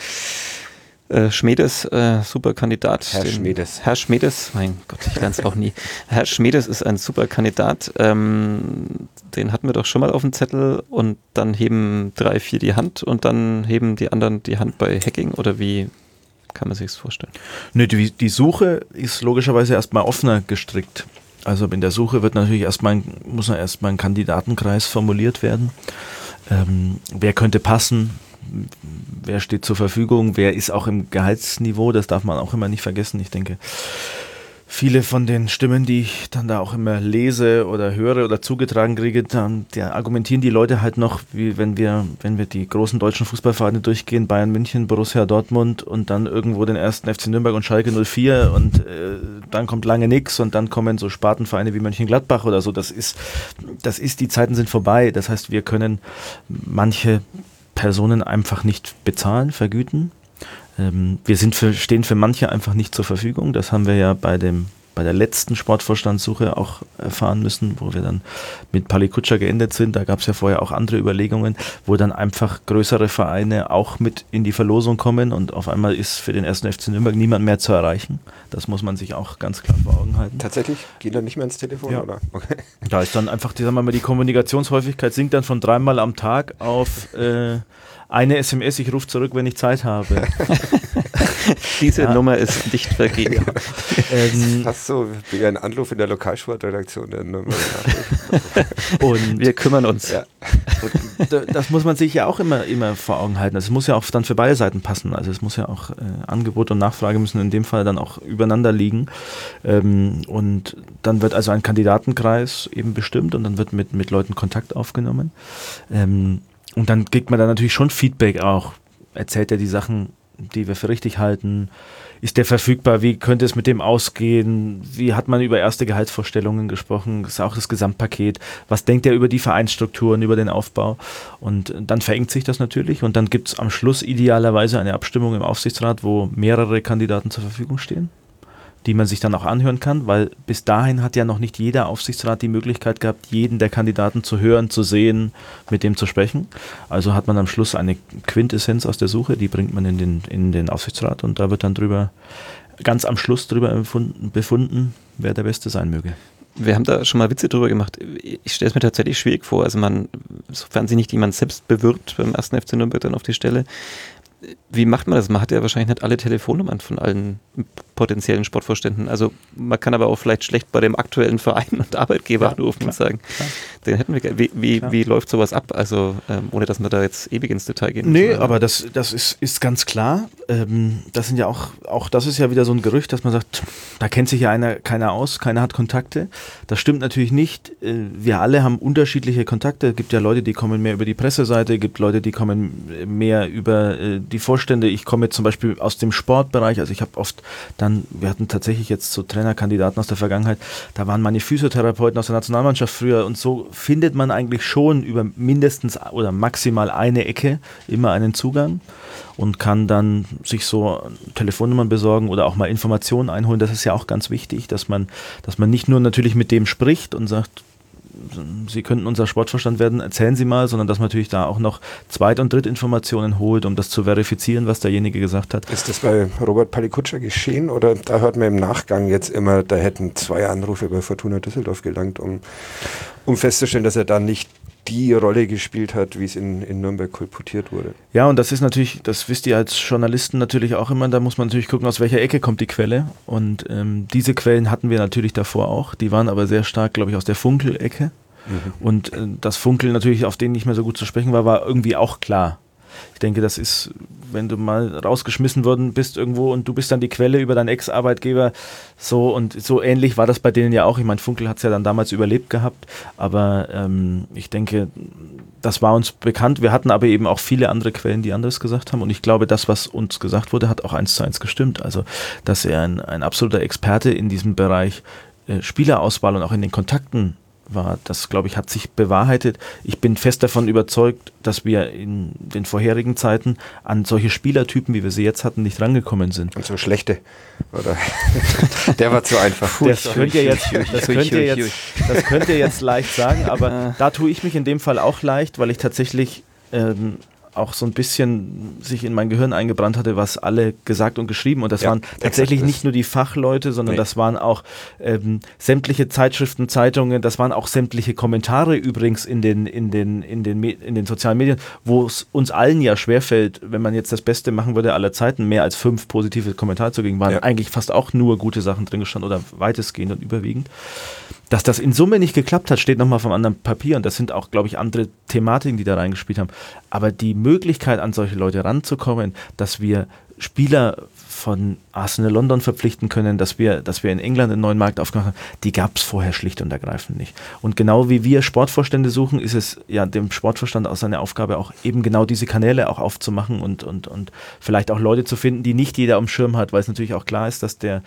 Äh, Schmedes, äh, super Kandidat. Herr den, Schmedes. Herr Schmedes, mein Gott, ich lerne es auch nie. Herr Schmedes ist ein super Kandidat. Ähm, den hatten wir doch schon mal auf dem Zettel und dann heben drei, vier die Hand und dann heben die anderen die Hand bei Hacking oder wie kann man sich das vorstellen? Nö, die, die Suche ist logischerweise erstmal offener gestrickt. Also in der Suche wird natürlich erstmal ein, muss noch erstmal ein Kandidatenkreis formuliert werden. Ähm, wer könnte passen? Wer steht zur Verfügung, wer ist auch im Gehaltsniveau, das darf man auch immer nicht vergessen. Ich denke, viele von den Stimmen, die ich dann da auch immer lese oder höre oder zugetragen kriege, dann da argumentieren die Leute halt noch, wie wenn wir, wenn wir die großen deutschen Fußballvereine durchgehen, Bayern München, Borussia Dortmund und dann irgendwo den ersten F C Nürnberg und Schalke null vier und äh, dann kommt lange nix und dann kommen so Spartenvereine wie Mönchengladbach oder so. Das ist, das ist, die Zeiten sind vorbei. Das heißt, wir können manche Personen einfach nicht bezahlen, vergüten. Ähm, wir sind für, stehen für manche einfach nicht zur Verfügung. Das haben wir ja bei dem bei der letzten Sportvorstandssuche auch erfahren müssen, wo wir dann mit Pali Kutscher geendet sind. Da gab es ja vorher auch andere Überlegungen, wo dann einfach größere Vereine auch mit in die Verlosung kommen und auf einmal ist für den ersten F C Nürnberg niemand mehr zu erreichen. Das muss man sich auch ganz klar vor Augen halten. Tatsächlich? Geht dann nicht mehr ins Telefon? Ja. Oder? Okay. Da ist dann einfach, die, sagen wir mal, die Kommunikationshäufigkeit sinkt dann von dreimal am Tag auf äh, eine S M S, ich rufe zurück, wenn ich Zeit habe. Diese Ja. Nummer ist nicht vergeben. ähm, Fast so wie ein Anruf in der Lokalsportredaktion. Der Nürnberger und Wir kümmern uns. Ja. Und da- das muss man sich ja auch immer, immer vor Augen halten. Es muss ja auch dann für beide Seiten passen. Also es muss ja auch äh, Angebot und Nachfrage müssen in dem Fall dann auch übereinander liegen. Ähm, und dann wird also ein Kandidatenkreis eben bestimmt und dann wird mit, mit Leuten Kontakt aufgenommen. Ähm, und dann kriegt man dann natürlich schon Feedback auch. Erzählt er die Sachen, die wir für richtig halten? Ist der verfügbar? Wie könnte es mit dem ausgehen? Wie hat man über erste Gehaltsvorstellungen gesprochen? Das ist auch das Gesamtpaket. Was denkt er über die Vereinsstrukturen, über den Aufbau? Und dann verengt sich das natürlich und dann gibt es am Schluss idealerweise eine Abstimmung im Aufsichtsrat, wo mehrere Kandidaten zur Verfügung stehen, die man sich dann auch anhören kann, weil bis dahin hat ja noch nicht jeder Aufsichtsrat die Möglichkeit gehabt, jeden der Kandidaten zu hören, zu sehen, mit dem zu sprechen. Also hat man am Schluss eine Quintessenz aus der Suche, die bringt man in den, in den Aufsichtsrat und da wird dann drüber, ganz am Schluss drüber befunden, befunden, wer der Beste sein möge. Wir haben da schon mal Witze drüber gemacht. Ich stelle es mir tatsächlich schwierig vor. Also man, sofern sich nicht jemand selbst bewirbt beim ersten F C Nürnberg dann auf die Stelle, wie macht man das? Man hat ja wahrscheinlich nicht alle Telefonnummern von allen potenziellen Sportvorständen. Also man kann aber auch vielleicht schlecht bei dem aktuellen Verein und Arbeitgeber Ja, anrufen klar. und sagen, den hätten wir gerne. Wie, wie, Klar. wie läuft sowas ab? Also ähm, ohne, dass wir da jetzt ewig ins Detail gehen Nee, müssen. aber das, das ist, ist ganz klar. Ähm, das sind ja auch, auch das ist ja wieder so ein Gerücht, dass man sagt, da kennt sich ja einer, keiner aus, keiner hat Kontakte. Das stimmt natürlich nicht. Äh, Wir alle haben unterschiedliche Kontakte. Es gibt ja Leute, die kommen mehr über die Presseseite, es gibt Leute, die kommen mehr über äh, die Vorstände. Ich komme jetzt zum Beispiel aus dem Sportbereich, also ich habe oft dann, wir hatten tatsächlich jetzt so Trainerkandidaten aus der Vergangenheit, da waren meine Physiotherapeuten aus der Nationalmannschaft früher und so findet man eigentlich schon über mindestens oder maximal eine Ecke immer einen Zugang und kann dann sich so Telefonnummern besorgen oder auch mal Informationen einholen. Das ist ja auch ganz wichtig, dass man, dass man nicht nur natürlich mit dem spricht und sagt, Sie könnten unser Sportvorstand werden, erzählen Sie mal, sondern dass man natürlich da auch noch Zweit- und Drittinformationen holt, um das zu verifizieren, was derjenige gesagt hat. Ist das bei Robert Pali Kutscher geschehen oder da hört man im Nachgang jetzt immer, da hätten zwei Anrufe bei Fortuna Düsseldorf gelangt, um, um festzustellen, dass er da nicht die Rolle gespielt hat, wie es in, in Nürnberg kolportiert wurde. Ja, und das ist natürlich, das wisst ihr als Journalisten natürlich auch immer, da muss man natürlich gucken, aus welcher Ecke kommt die Quelle. Und ähm, diese Quellen hatten wir natürlich davor auch, die waren aber sehr stark, glaube ich, aus der Funkel-Ecke. Mhm. Und äh, das Funkel natürlich, auf denen nicht mehr so gut zu sprechen war, war irgendwie auch klar. Ich denke, das ist, wenn du mal rausgeschmissen worden bist irgendwo und du bist dann die Quelle über deinen Ex-Arbeitgeber, so und so ähnlich war das bei denen ja auch. Ich meine, Funkel hat es ja dann damals überlebt gehabt, aber ähm, ich denke, das war uns bekannt. Wir hatten aber eben auch viele andere Quellen, die anderes gesagt haben und ich glaube, das, was uns gesagt wurde, hat auch eins zu eins gestimmt. Also, dass er ein, ein absoluter Experte in diesem Bereich äh, Spielerauswahl und auch in den Kontakten war, das, glaube ich, hat sich bewahrheitet. Ich bin fest davon überzeugt, dass wir in den vorherigen Zeiten an solche Spielertypen, wie wir sie jetzt hatten, nicht rangekommen sind. Und so schlechte, oder? Der war zu einfach. Das könnt ihr jetzt, das könnt ihr jetzt, das könnt ihr jetzt leicht sagen, aber da tue ich mich in dem Fall auch leicht, weil ich tatsächlich ähm, auch so ein bisschen sich in mein Gehirn eingebrannt hatte, was alle gesagt und geschrieben und das ja, waren tatsächlich nicht nur die Fachleute, sondern nee. das waren auch ähm, sämtliche Zeitschriften, Zeitungen, das waren auch sämtliche Kommentare übrigens in den, in den, in den, in den sozialen Medien, wo es uns allen ja schwerfällt, wenn man jetzt das Beste machen würde aller Zeiten, mehr als fünf positive Kommentare zu geben, waren ja. eigentlich fast auch nur gute Sachen drin gestanden oder weitestgehend und überwiegend. Dass das in Summe nicht geklappt hat, steht nochmal vom anderen Papier und das sind auch, glaube ich, andere Thematiken, die da reingespielt haben. Aber die Möglichkeit, an solche Leute ranzukommen, dass wir Spieler von Arsenal London verpflichten können, dass wir, dass wir in England einen neuen Markt aufgemacht haben, die gab es vorher schlicht und ergreifend nicht. Und genau wie wir Sportvorstände suchen, ist es ja dem Sportvorstand auch seine Aufgabe, auch eben genau diese Kanäle auch aufzumachen und, und, und vielleicht auch Leute zu finden, die nicht jeder am Schirm hat, weil es natürlich auch klar ist, dass der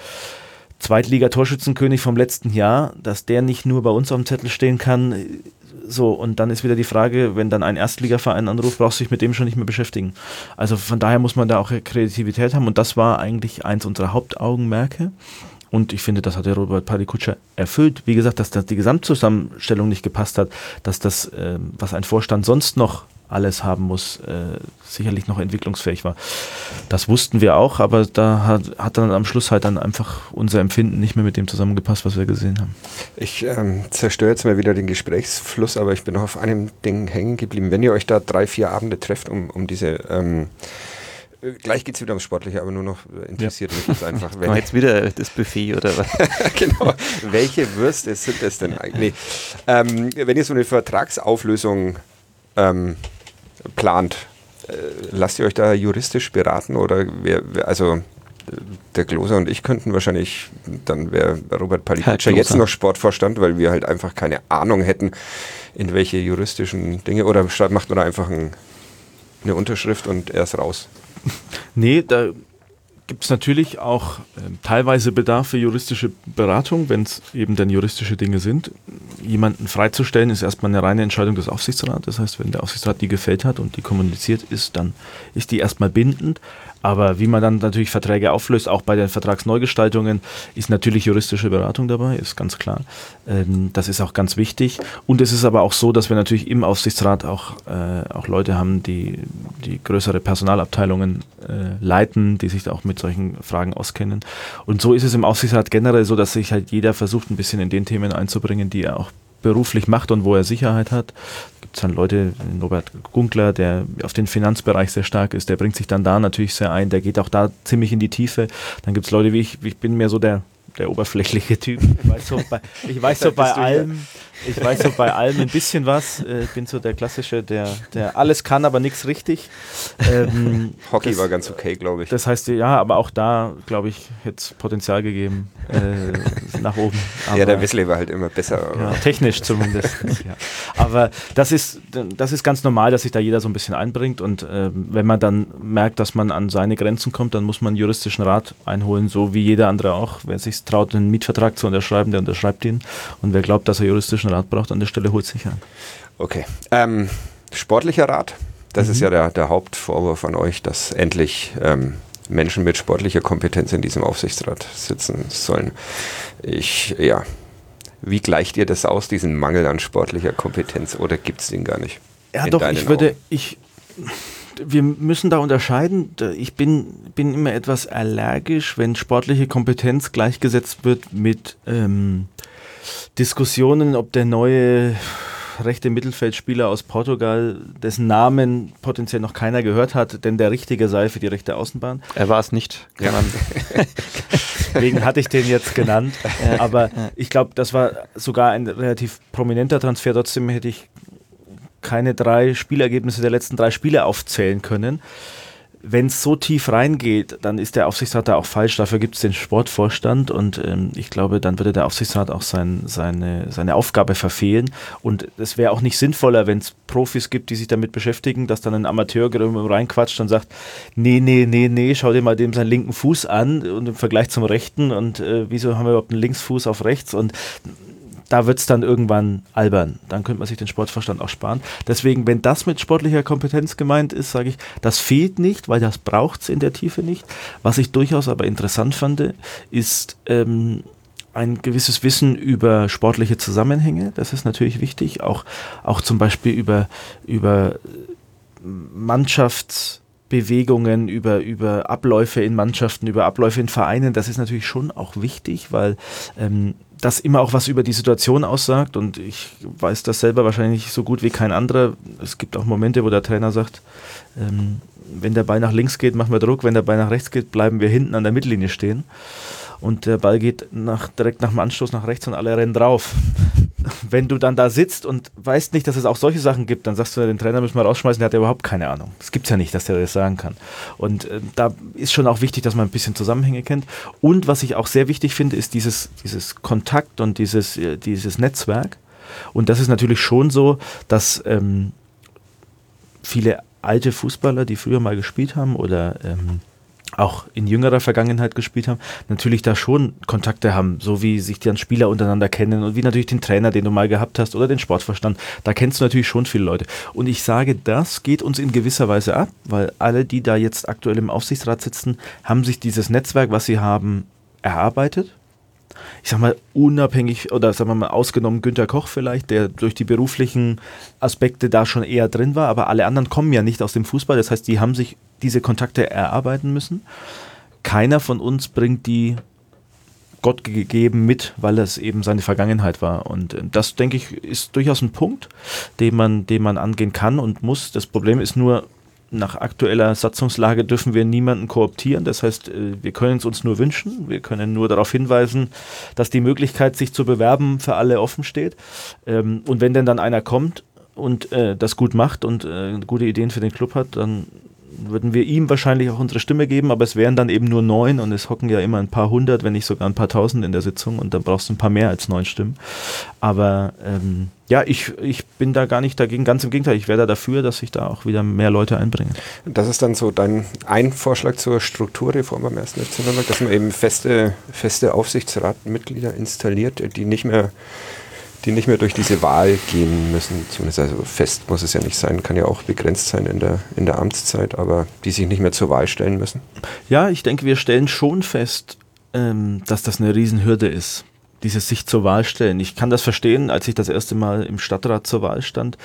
Zweitliga-Torschützenkönig vom letzten Jahr, dass der nicht nur bei uns auf dem Zettel stehen kann. So, und dann ist wieder die Frage, wenn dann ein Erstligaverein anruft, brauchst du dich mit dem schon nicht mehr beschäftigen. Also von daher muss man da auch Kreativität haben und das war eigentlich eins unserer Hauptaugenmerke. Und ich finde, das hat der Robert Parikutscher erfüllt. Wie gesagt, dass das die Gesamtzusammenstellung nicht gepasst hat, dass das, äh, was ein Vorstand sonst noch alles haben muss, äh, sicherlich noch entwicklungsfähig war. Das wussten wir auch, aber da hat, hat dann am Schluss halt dann einfach unser Empfinden nicht mehr mit dem zusammengepasst, was wir gesehen haben. Ich ähm, zerstöre jetzt mal wieder den Gesprächsfluss, aber ich bin noch auf einem Ding hängen geblieben. Wenn ihr euch da drei, vier Abende trefft, um, um diese ähm, gleich geht es wieder ums Sportliche, aber nur noch interessiert ja. mich jetzt einfach. Wenn jetzt wieder das Buffet oder was? Genau. Welche Würste sind das denn eigentlich? Nee. Ähm, wenn ihr so eine Vertragsauflösung ähm, plant, äh, lasst ihr euch da juristisch beraten oder wer, wer, also der Gloser und ich könnten wahrscheinlich, dann wäre Robert Palikutscher jetzt noch Sportvorstand, weil wir halt einfach keine Ahnung hätten, in welche juristischen Dinge, oder macht man da einfach ein, eine Unterschrift und er ist raus? Nee, da gibt es natürlich auch äh, teilweise Bedarf für juristische Beratung, wenn es eben dann juristische Dinge sind. Jemanden freizustellen ist erstmal eine reine Entscheidung des Aufsichtsrats. Das heißt, wenn der Aufsichtsrat die gefällt hat und die kommuniziert ist, dann ist die erstmal bindend. Aber wie man dann natürlich Verträge auflöst, auch bei den Vertragsneugestaltungen, ist natürlich juristische Beratung dabei, ist ganz klar. Ähm, das ist auch ganz wichtig. Und es ist aber auch so, dass wir natürlich im Aufsichtsrat auch, äh, auch Leute haben, die, die größere Personalabteilungen äh, leiten, die sich da auch mit solchen Fragen auskennen. Und so ist es im Aufsichtsrat generell so, dass sich halt jeder versucht, ein bisschen in den Themen einzubringen, die er auch beruflich macht und wo er Sicherheit hat. Gibt es dann Leute, Norbert Gunkler, der auf den Finanzbereich sehr stark ist, der bringt sich dann da natürlich sehr ein, der geht auch da ziemlich in die Tiefe. Dann gibt es Leute wie ich, ich bin mehr so der, der oberflächliche Typ. Ich weiß so bei, ich weiß so bei allem, ich weiß so bei allem ein bisschen was. Ich bin so der Klassische, der, der alles kann, aber nichts richtig. Ähm, Hockey das, war ganz okay, glaube ich. Das heißt, ja, aber auch da, glaube ich, hätte es Potenzial gegeben äh, nach oben. Aber, ja, der Wesley war halt immer besser. Ja, technisch zumindest. Ja. Aber das ist, das ist ganz normal, dass sich da jeder so ein bisschen einbringt und äh, wenn man dann merkt, dass man an seine Grenzen kommt, dann muss man einen juristischen Rat einholen, so wie jeder andere auch. Wer sich traut, einen Mietvertrag zu unterschreiben, der unterschreibt ihn und wer glaubt, dass er juristischen Rat braucht, an der Stelle holt sich an. Okay. Ähm, sportlicher Rat, das mhm. ist ja der, der Hauptvorwurf an euch, dass endlich ähm, Menschen mit sportlicher Kompetenz in diesem Aufsichtsrat sitzen sollen. Ich, ja, wie gleicht ihr das aus, diesen Mangel an sportlicher Kompetenz, oder gibt es den gar nicht? Ja, doch, ich würde, Augen? ich, wir müssen da unterscheiden. Ich bin, bin immer etwas allergisch, wenn sportliche Kompetenz gleichgesetzt wird mit ähm, Diskussionen, ob der neue rechte Mittelfeldspieler aus Portugal, dessen Namen potenziell noch keiner gehört hat, denn der Richtige sei für die rechte Außenbahn. Er war es nicht. Ja. Deswegen hatte ich den jetzt genannt. Aber ich glaube, das war sogar ein relativ prominenter Transfer. Trotzdem hätte ich keine drei Spielergebnisse der letzten drei Spiele aufzählen können. Wenn es so tief reingeht, dann ist der Aufsichtsrat da auch falsch. Dafür gibt es den Sportvorstand und ähm, ich glaube, dann würde der Aufsichtsrat auch sein, seine, seine Aufgabe verfehlen. Und es wäre auch nicht sinnvoller, wenn es Profis gibt, die sich damit beschäftigen, dass dann ein Amateur reinquatscht und sagt, nee, nee, nee, nee, schau dir mal dem seinen linken Fuß an und im Vergleich zum rechten und äh, wieso haben wir überhaupt einen Linksfuß auf rechts und da wird es dann irgendwann albern. Dann könnte man sich den Sportvorstand auch sparen. Deswegen, wenn das mit sportlicher Kompetenz gemeint ist, sage ich, das fehlt nicht, weil das braucht es in der Tiefe nicht. Was ich durchaus aber interessant fand, ist ähm, ein gewisses Wissen über sportliche Zusammenhänge. Das ist natürlich wichtig. Auch, auch zum Beispiel über, über Mannschaftsbewegungen, über, über Abläufe in Mannschaften, über Abläufe in Vereinen. Das ist natürlich schon auch wichtig, weil ähm, das immer auch was über die Situation aussagt und ich weiß das selber wahrscheinlich so gut wie kein anderer. Es gibt auch Momente, wo der Trainer sagt, ähm, wenn der Ball nach links geht, machen wir Druck, wenn der Ball nach rechts geht, bleiben wir hinten an der Mittellinie stehen und der Ball geht nach, direkt nach dem Anstoß nach rechts und alle rennen drauf. Wenn du dann da sitzt und weißt nicht, dass es auch solche Sachen gibt, dann sagst du, den Trainer müssen wir rausschmeißen, der hat ja überhaupt keine Ahnung. Das gibt es ja nicht, dass der das sagen kann. Und äh, da ist schon auch wichtig, dass man ein bisschen Zusammenhänge kennt. Und was ich auch sehr wichtig finde, ist dieses, dieses Kontakt und dieses, äh, dieses Netzwerk. Und das ist natürlich schon so, dass ähm, viele alte Fußballer, die früher mal gespielt haben oder ähm, auch in jüngerer Vergangenheit gespielt haben, natürlich da schon Kontakte haben, so wie sich dann Spieler untereinander kennen und wie natürlich den Trainer, den du mal gehabt hast oder den Sportvorstand, da kennst du natürlich schon viele Leute. Und ich sage, das geht uns in gewisser Weise ab, weil alle, die da jetzt aktuell im Aufsichtsrat sitzen, haben sich dieses Netzwerk, was sie haben, erarbeitet. Ich sag mal, unabhängig oder sagen wir mal ausgenommen Günther Koch vielleicht, der durch die beruflichen Aspekte da schon eher drin war, aber alle anderen kommen ja nicht aus dem Fußball, das heißt, die haben sich diese Kontakte erarbeiten müssen. Keiner von uns bringt die Gott gegeben mit, weil es eben seine Vergangenheit war und das, denke ich, ist durchaus ein Punkt, den man, den man angehen kann und muss. Das Problem ist nur, nach aktueller Satzungslage dürfen wir niemanden kooptieren. Das heißt, wir können es uns nur wünschen. Wir können nur darauf hinweisen, dass die Möglichkeit, sich zu bewerben, für alle offen steht. Und wenn denn dann einer kommt und das gut macht und gute Ideen für den Club hat, dann würden wir ihm wahrscheinlich auch unsere Stimme geben, aber es wären dann eben nur neun und es hocken ja immer ein paar hundert, wenn nicht sogar ein paar tausend in der Sitzung und dann brauchst du ein paar mehr als neun Stimmen. Aber ähm, ja, ich, ich bin da gar nicht dagegen, ganz im Gegenteil, ich wäre da dafür, dass sich da auch wieder mehr Leute einbringen. Das ist dann so dein ein Vorschlag zur Strukturreform am ersten F C Nürnberg, dass man eben feste, feste Aufsichtsratmitglieder installiert, die nicht mehr die nicht mehr durch diese Wahl gehen müssen, zumindest also fest muss es ja nicht sein, kann ja auch begrenzt sein in der, in der Amtszeit, aber die sich nicht mehr zur Wahl stellen müssen. Ja, ich denke, wir stellen schon fest, ähm, dass das eine Riesenhürde ist, dieses sich zur Wahl stellen. Ich kann das verstehen, als ich das erste Mal im Stadtrat zur Wahl stand,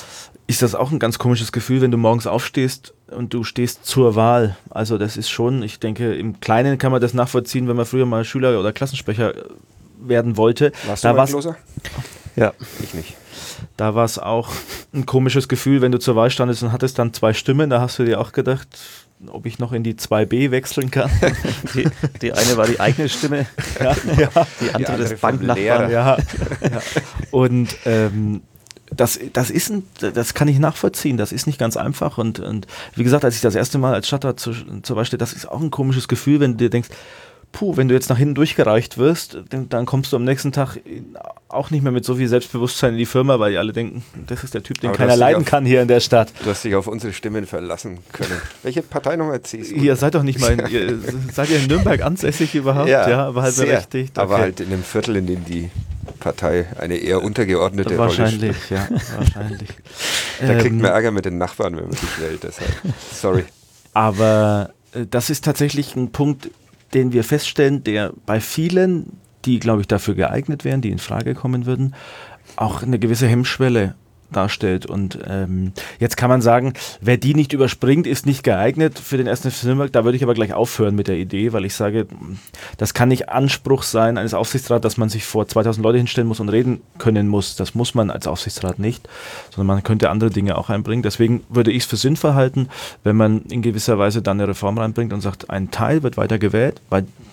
ist das auch ein ganz komisches Gefühl, wenn du morgens aufstehst und du stehst zur Wahl. Also das ist schon, ich denke, im Kleinen kann man das nachvollziehen, wenn man früher mal Schüler oder Klassensprecher werden wollte. Warst da du mal Loser? Ja. Ich nicht. Da war es auch ein komisches Gefühl, wenn du zur Wahl standest und hattest dann zwei Stimmen, da hast du dir auch gedacht, ob ich noch in die zwei B wechseln kann. Die, die eine war die eigene Stimme, ja, ja. die andere, andere des Banknachbarn. Ja, ja. Und ähm, das, das, ist ein, das kann ich nachvollziehen, das ist nicht ganz einfach und, und wie gesagt, als ich das erste Mal als Stadtrat zu, zur Wahl stehe, das ist auch ein komisches Gefühl, wenn du dir denkst, puh, wenn du jetzt nach hinten durchgereicht wirst, dann kommst du am nächsten Tag auch nicht mehr mit so viel Selbstbewusstsein in die Firma, weil die alle denken, das ist der Typ, den Aber keiner leiden auf, kann hier in der Stadt. Du hast dich auf unsere Stimmen verlassen können. Welche Parteinummer ziehst du? Ihr seid doch nicht mal in, ihr, seid ihr in Nürnberg ansässig überhaupt? Ja, ja aber halt sehr, berechtigt. Okay. Aber halt in einem Viertel, in dem die Partei eine eher untergeordnete wahrscheinlich, Rolle spielt. ja, wahrscheinlich. Da kriegt ähm, man Ärger mit den Nachbarn, wenn man sich wählt, deshalb. Sorry. Aber äh, das ist tatsächlich ein Punkt, den wir feststellen, der bei vielen, die, glaube ich, dafür geeignet wären, die in Frage kommen würden, auch eine gewisse Hemmschwelle darstellt. Und ähm, jetzt kann man sagen, wer die nicht überspringt, ist nicht geeignet für den ersten F C Nürnberg. Da würde ich aber gleich aufhören mit der Idee, weil ich sage, das kann nicht Anspruch sein eines Aufsichtsrats, dass man sich vor zweitausend Leute hinstellen muss und reden können muss. Das muss man als Aufsichtsrat nicht, sondern man könnte andere Dinge auch einbringen. Deswegen würde ich es für sinnvoll halten, wenn man in gewisser Weise dann eine Reform reinbringt und sagt, ein Teil wird weiter gewählt, weil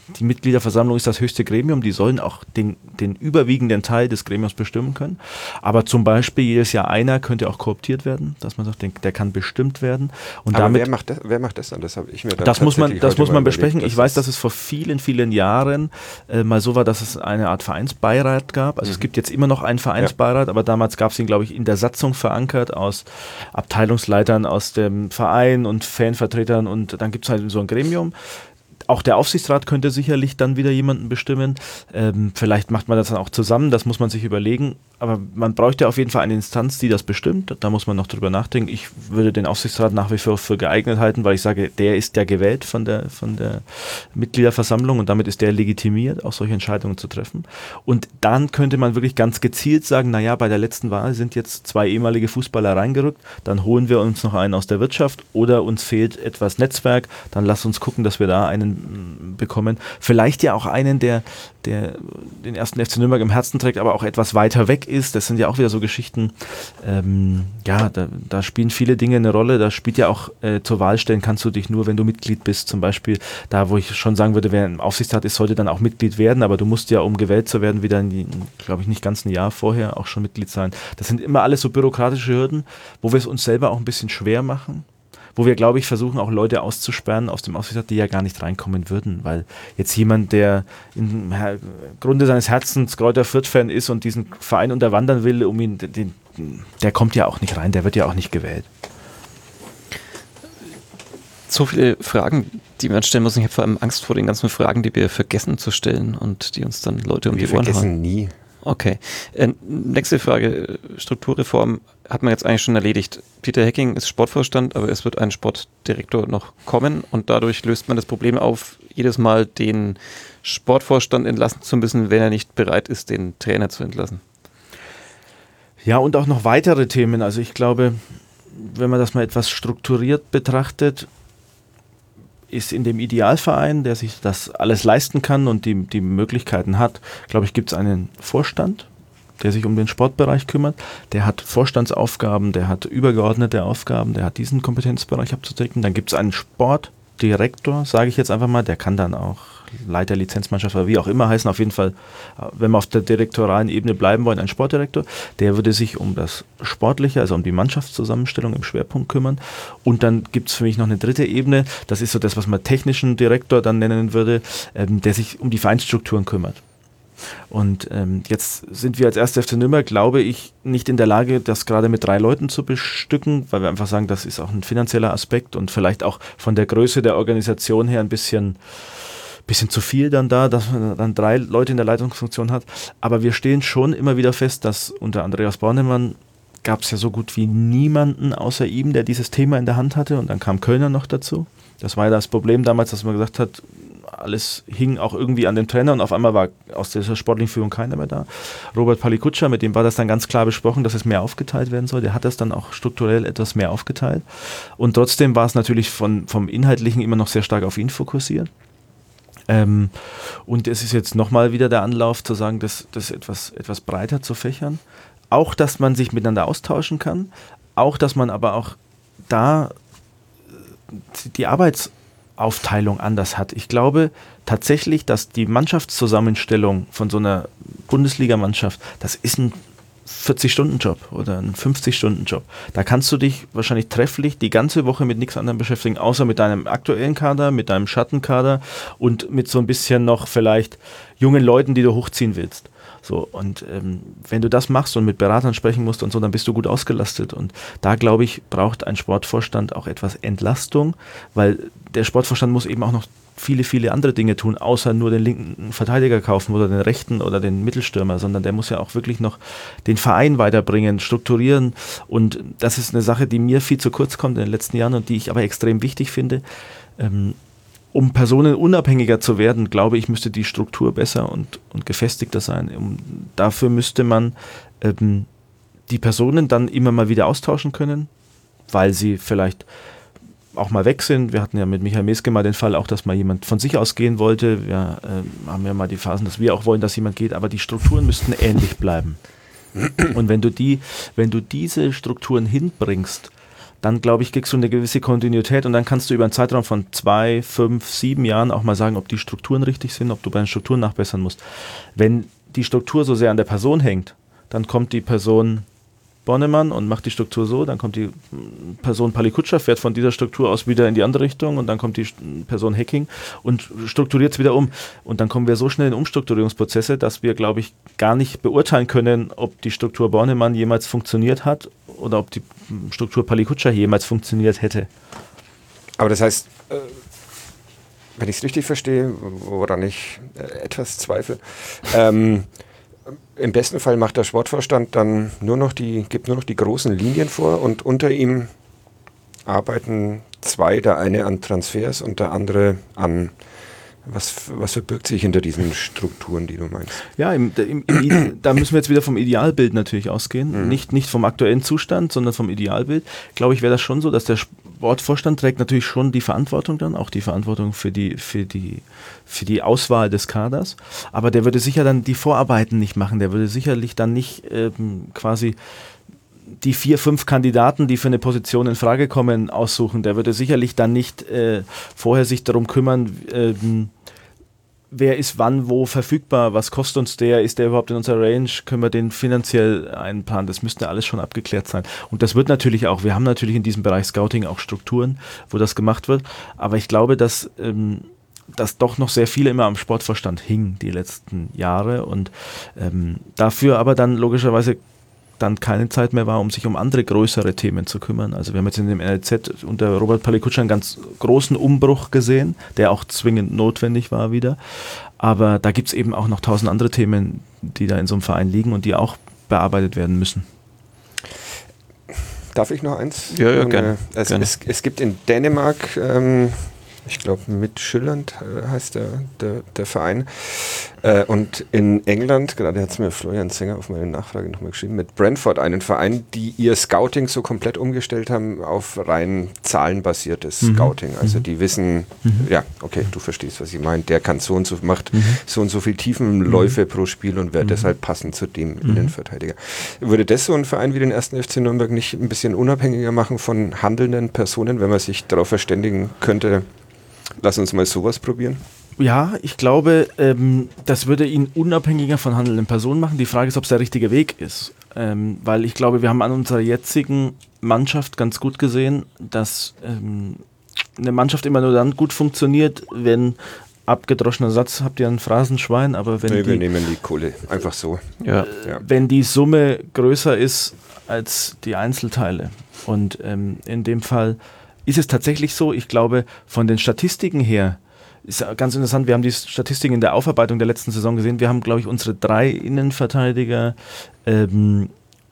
die Mitgliederversammlung ist das höchste Gremium, die sollen auch den, den überwiegenden Teil des Gremiums bestimmen können. Aber zum Beispiel jedes Jahr einer könnte auch kooptiert werden, dass man sagt, der, der kann bestimmt werden. Und Aber damit, wer macht das, wer macht das dann? Das habe ich mir dann das muss man, das heute muss mal man überlegt, besprechen. dass Ich weiß, das- dass es vor vielen, vielen Jahren äh, mal so war, dass es eine Art Vereinsbeirat gab. Also Mhm. es gibt jetzt immer noch einen Vereinsbeirat, aber damals gab es ihn, glaube ich, in der Satzung verankert aus Abteilungsleitern aus dem Verein und Fanvertretern und dann gibt es halt so ein Gremium. Auch der Aufsichtsrat könnte sicherlich dann wieder jemanden bestimmen. Ähm, vielleicht macht man das dann auch zusammen, das muss man sich überlegen. Aber man bräuchte auf jeden Fall eine Instanz, die das bestimmt. Da muss man noch drüber nachdenken. Ich würde den Aufsichtsrat nach wie vor für geeignet halten, weil ich sage, der ist ja gewählt von der, von der Mitgliederversammlung und damit ist der legitimiert, auch solche Entscheidungen zu treffen. Und dann könnte man wirklich ganz gezielt sagen, naja, bei der letzten Wahl sind jetzt zwei ehemalige Fußballer reingerückt, dann holen wir uns noch einen aus der Wirtschaft oder uns fehlt etwas Netzwerk, dann lass uns gucken, dass wir da einen bekommen. Vielleicht ja auch einen, der, der den ersten F C Nürnberg im Herzen trägt, aber auch etwas weiter weg ist. Das sind ja auch wieder so Geschichten, ähm, ja, da, da spielen viele Dinge eine Rolle. Da spielt ja auch äh, zur Wahl stellen kannst du dich nur, wenn du Mitglied bist. Zum Beispiel da, wo ich schon sagen würde, wer im Aufsichtsrat ist, sollte dann auch Mitglied werden, aber du musst ja, um gewählt zu werden, wieder, glaube ich, nicht ganz ein Jahr vorher auch schon Mitglied sein. Das sind immer alles so bürokratische Hürden, wo wir es uns selber auch ein bisschen schwer machen. Wo wir, glaube ich, versuchen auch Leute auszusperren aus dem Aufsichtsrat, die ja gar nicht reinkommen würden, weil jetzt jemand, der im Her- Grunde seines Herzens Kräuter Fürth-Fan ist und diesen Verein unterwandern will, um ihn, den, der kommt ja auch nicht rein, der wird ja auch nicht gewählt. So viele Fragen, die man stellen muss. Ich habe vor allem Angst vor den ganzen Fragen, die wir vergessen zu stellen und die uns dann Leute um Wir die Ohren hauen. vergessen nie. Okay. Äh, nächste Frage. Strukturreform hat man jetzt eigentlich schon erledigt. Peter Hecking ist Sportvorstand, aber es wird ein Sportdirektor noch kommen und dadurch löst man das Problem auf, jedes Mal den Sportvorstand entlassen zu müssen, wenn er nicht bereit ist, den Trainer zu entlassen. Ja, und auch noch weitere Themen. Also ich glaube, wenn man das mal etwas strukturiert betrachtet, ist in dem Idealverein, der sich das alles leisten kann und die, die Möglichkeiten hat, glaube ich, gibt es einen Vorstand, der sich um den Sportbereich kümmert. Der hat Vorstandsaufgaben, der hat übergeordnete Aufgaben, der hat diesen Kompetenzbereich abzudecken. Dann gibt es einen Sportdirektor, sage ich jetzt einfach mal, der kann dann auch Leiter, Lizenzmannschaft oder wie auch immer heißen. Auf jeden Fall, wenn wir auf der direktoralen Ebene bleiben wollen, ein Sportdirektor, der würde sich um das Sportliche, also um die Mannschaftszusammenstellung im Schwerpunkt kümmern. Und dann gibt es für mich noch eine dritte Ebene, das ist so das, was man technischen Direktor dann nennen würde, ähm, der sich um die Vereinsstrukturen kümmert. Und ähm, jetzt sind wir als erster F C Nürnberg, glaube ich, nicht in der Lage, das gerade mit drei Leuten zu bestücken, weil wir einfach sagen, das ist auch ein finanzieller Aspekt und vielleicht auch von der Größe der Organisation her ein bisschen bisschen zu viel dann da, dass man dann drei Leute in der Leitungsfunktion hat. Aber wir stellen schon immer wieder fest, dass unter Andreas Bornemann gab es ja so gut wie niemanden außer ihm, der dieses Thema in der Hand hatte. Und dann kam Kölner noch dazu. Das war ja das Problem damals, dass man gesagt hat, alles hing auch irgendwie an dem Trainer und auf einmal war aus dieser sportlichen Führung keiner mehr da. Robert Palikutscher, mit dem war das dann ganz klar besprochen, dass es mehr aufgeteilt werden soll. Der hat das dann auch strukturell etwas mehr aufgeteilt. Und trotzdem war es natürlich von, vom Inhaltlichen immer noch sehr stark auf ihn fokussiert. Ähm, und es ist jetzt nochmal wieder der Anlauf zu sagen, das, das etwas, etwas breiter zu fächern. Auch, dass man sich miteinander austauschen kann. Auch, dass man aber auch da die Arbeitsaufteilung anders hat. Ich glaube tatsächlich, dass die Mannschaftszusammenstellung von so einer Bundesligamannschaft, das ist ein vierzig-Stunden-Job oder ein fünfzig-Stunden-Job. Da kannst du dich wahrscheinlich trefflich die ganze Woche mit nichts anderem beschäftigen, außer mit deinem aktuellen Kader, mit deinem Schattenkader und mit so ein bisschen noch vielleicht jungen Leuten, die du hochziehen willst. So, und ähm, wenn du das machst und mit Beratern sprechen musst und so, dann bist du gut ausgelastet. Und da, glaube ich, braucht ein Sportvorstand auch etwas Entlastung, weil der Sportvorstand muss eben auch noch viele, viele andere Dinge tun, außer nur den linken Verteidiger kaufen oder den rechten oder den Mittelstürmer, sondern der muss ja auch wirklich noch den Verein weiterbringen, strukturieren. Und das ist eine Sache, die mir viel zu kurz kommt in den letzten Jahren und die ich aber extrem wichtig finde. Ähm, um Personen unabhängiger zu werden, glaube ich, müsste die Struktur besser und, und gefestigter sein. Um, dafür müsste man ähm, die Personen dann immer mal wieder austauschen können, weil sie vielleicht auch mal weg sind. Wir hatten ja mit Michael Meske mal den Fall auch, dass mal jemand von sich aus gehen wollte. Wir äh, haben ja mal die Phasen, dass wir auch wollen, dass jemand geht, aber die Strukturen müssten ähnlich bleiben. Und wenn du die, wenn du diese Strukturen hinbringst, dann glaube ich, kriegst du eine gewisse Kontinuität und dann kannst du über einen Zeitraum von zwei, fünf, sieben Jahren auch mal sagen, ob die Strukturen richtig sind, ob du bei den Strukturen nachbessern musst. Wenn die Struktur so sehr an der Person hängt, dann kommt die Person Bornemann und macht die Struktur so, dann kommt die Person Palikutscher, fährt von dieser Struktur aus wieder in die andere Richtung und dann kommt die Person Hecking und strukturiert es wieder um. Und dann kommen wir so schnell in Umstrukturierungsprozesse, dass wir, glaube ich, gar nicht beurteilen können, ob die Struktur Bornemann jemals funktioniert hat oder ob die Struktur Palikutscher jemals funktioniert hätte. Aber das heißt, äh, wenn ich es richtig verstehe, woran ich äh, etwas zweifle, ähm, im besten Fall macht der Sportvorstand dann nur noch die, gibt nur noch die großen Linien vor und unter ihm arbeiten zwei, der eine an Transfers und der andere an, was, was verbirgt sich hinter diesen Strukturen, die du meinst? Ja, im, im, im, da müssen wir jetzt wieder vom Idealbild natürlich ausgehen, mhm. nicht, nicht vom aktuellen Zustand, sondern vom Idealbild. Glaube ich, wäre das schon so, dass der Sportvorstand trägt natürlich schon die Verantwortung dann, auch die Verantwortung für die, für die, für die Auswahl des Kaders, aber der würde sicher dann die Vorarbeiten nicht machen, der würde sicherlich dann nicht ähm, quasi die vier, fünf Kandidaten, die für eine Position in Frage kommen, aussuchen. Der würde sicherlich dann nicht äh, vorher sich darum kümmern, ähm, wer ist wann wo verfügbar, was kostet uns der, ist der überhaupt in unserer Range, können wir den finanziell einplanen, das müsste alles schon abgeklärt sein. Und das wird natürlich auch, wir haben natürlich in diesem Bereich Scouting auch Strukturen, wo das gemacht wird, aber ich glaube, dass, ähm, dass doch noch sehr viele immer am Sportvorstand hingen die letzten Jahre und ähm, dafür aber dann logischerweise dann keine Zeit mehr war, um sich um andere größere Themen zu kümmern. Also wir haben jetzt in dem N L Z unter Robert Palikutscher einen ganz großen Umbruch gesehen, der auch zwingend notwendig war wieder. Aber da gibt es eben auch noch tausend andere Themen, die da in so einem Verein liegen und die auch bearbeitet werden müssen. Darf ich noch eins? Ja, ja, gerne. Es, gerne. Es, es gibt in Dänemark, ähm, ich glaube mit Schilland äh, heißt der, der, der Verein, äh, und in England, gerade hat es mir Florian Zenger auf meine Nachfrage nochmal geschrieben, mit Brentford einen Verein, die ihr Scouting so komplett umgestellt haben auf rein zahlenbasiertes mhm. Scouting. Also die wissen, mhm. ja, okay, du verstehst, was ich meine, der kann so und so, macht mhm. so und so viel Tiefenläufe mhm. pro Spiel und wäre mhm. deshalb passend zu dem mhm. Innenverteidiger. Würde das so ein Verein wie den ersten F C Nürnberg nicht ein bisschen unabhängiger machen von handelnden Personen, wenn man sich darauf verständigen könnte, lass uns mal sowas probieren? Ja, ich glaube, ähm, das würde ihn unabhängiger von handelnden Personen machen. Die Frage ist, ob es der richtige Weg ist. Ähm, weil ich glaube, wir haben an unserer jetzigen Mannschaft ganz gut gesehen, dass ähm, eine Mannschaft immer nur dann gut funktioniert, wenn abgedroschener Satz, habt ihr ein Phrasenschwein, aber wenn nee, die, wir nehmen die Kohle, einfach so. Ja. Äh, ja. Wenn die Summe größer ist als die Einzelteile. Und ähm, in dem Fall ist es tatsächlich so, ich glaube, von den Statistiken her, ist ganz interessant, wir haben die Statistiken in der Aufarbeitung der letzten Saison gesehen, wir haben, glaube ich, unsere drei Innenverteidiger, ähm,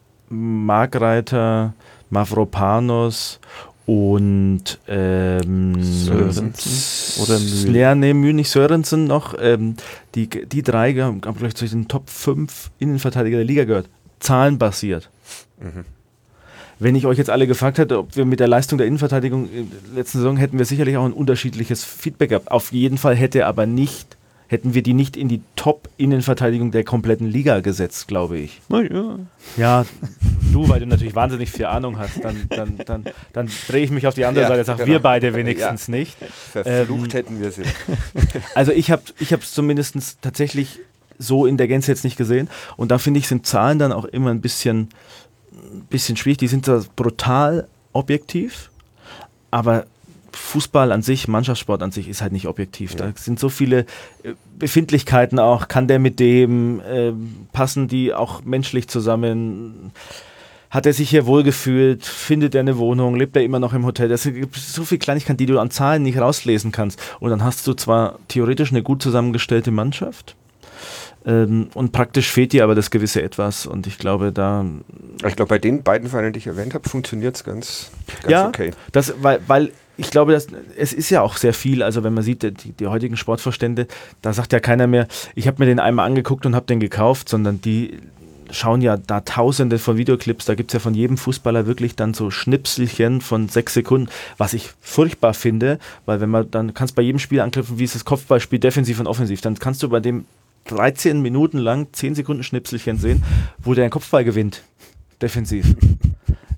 Markreiter, Mavropanos und ähm, Sörensen oder Mühl. Ja, nee, Mühl, nicht Sörensen noch, ähm, die, die drei haben, glaube ich, zu den Top fünf Innenverteidiger der Liga gehört, zahlenbasiert. Mhm. Wenn ich euch jetzt alle gefragt hätte, ob wir mit der Leistung der Innenverteidigung in der letzten Saison, hätten wir sicherlich auch ein unterschiedliches Feedback gehabt. Auf jeden Fall hätte aber nicht, hätten wir die nicht in die Top-Innenverteidigung der kompletten Liga gesetzt, glaube ich. Na ja. Ja, du, weil du natürlich wahnsinnig viel Ahnung hast, dann, dann, dann, dann drehe ich mich auf die andere Ja, Seite und sage, genau. wir beide wenigstens Ja. nicht. Verflucht Ähm, hätten wir sie. Also ich habe ich es zumindest tatsächlich so in der Gänze jetzt nicht gesehen und da finde ich, sind Zahlen dann auch immer ein bisschen bisschen schwierig, die sind da brutal objektiv, aber Fußball an sich, Mannschaftssport an sich ist halt nicht objektiv. Ja. Da sind so viele äh, Befindlichkeiten auch, kann der mit dem, äh, passen die auch menschlich zusammen, hat er sich hier wohlgefühlt, findet er eine Wohnung, lebt er immer noch im Hotel, es gibt so viele Kleinigkeiten, die du an Zahlen nicht rauslesen kannst und dann hast du zwar theoretisch eine gut zusammengestellte Mannschaft, Ähm, und praktisch fehlt dir aber das gewisse Etwas und ich glaube, da... Ich glaube, bei den beiden Vereinen, die ich erwähnt habe, funktioniert es ganz, ganz ja, okay. Das, weil, weil ich glaube, dass, es ist ja auch sehr viel, also wenn man sieht, die, die heutigen Sportvorstände, da sagt ja keiner mehr, ich habe mir den einmal angeguckt und habe den gekauft, sondern die schauen ja da tausende von Videoclips, da gibt es ja von jedem Fußballer wirklich dann so Schnipselchen von sechs Sekunden, was ich furchtbar finde, weil wenn man, dann kannst du bei jedem Spiel anknüpfen, wie ist das Kopfballspiel, defensiv und offensiv, dann kannst du bei dem dreizehn Minuten lang zehn Sekunden Schnipselchen sehen, wo der einen Kopfball gewinnt, defensiv.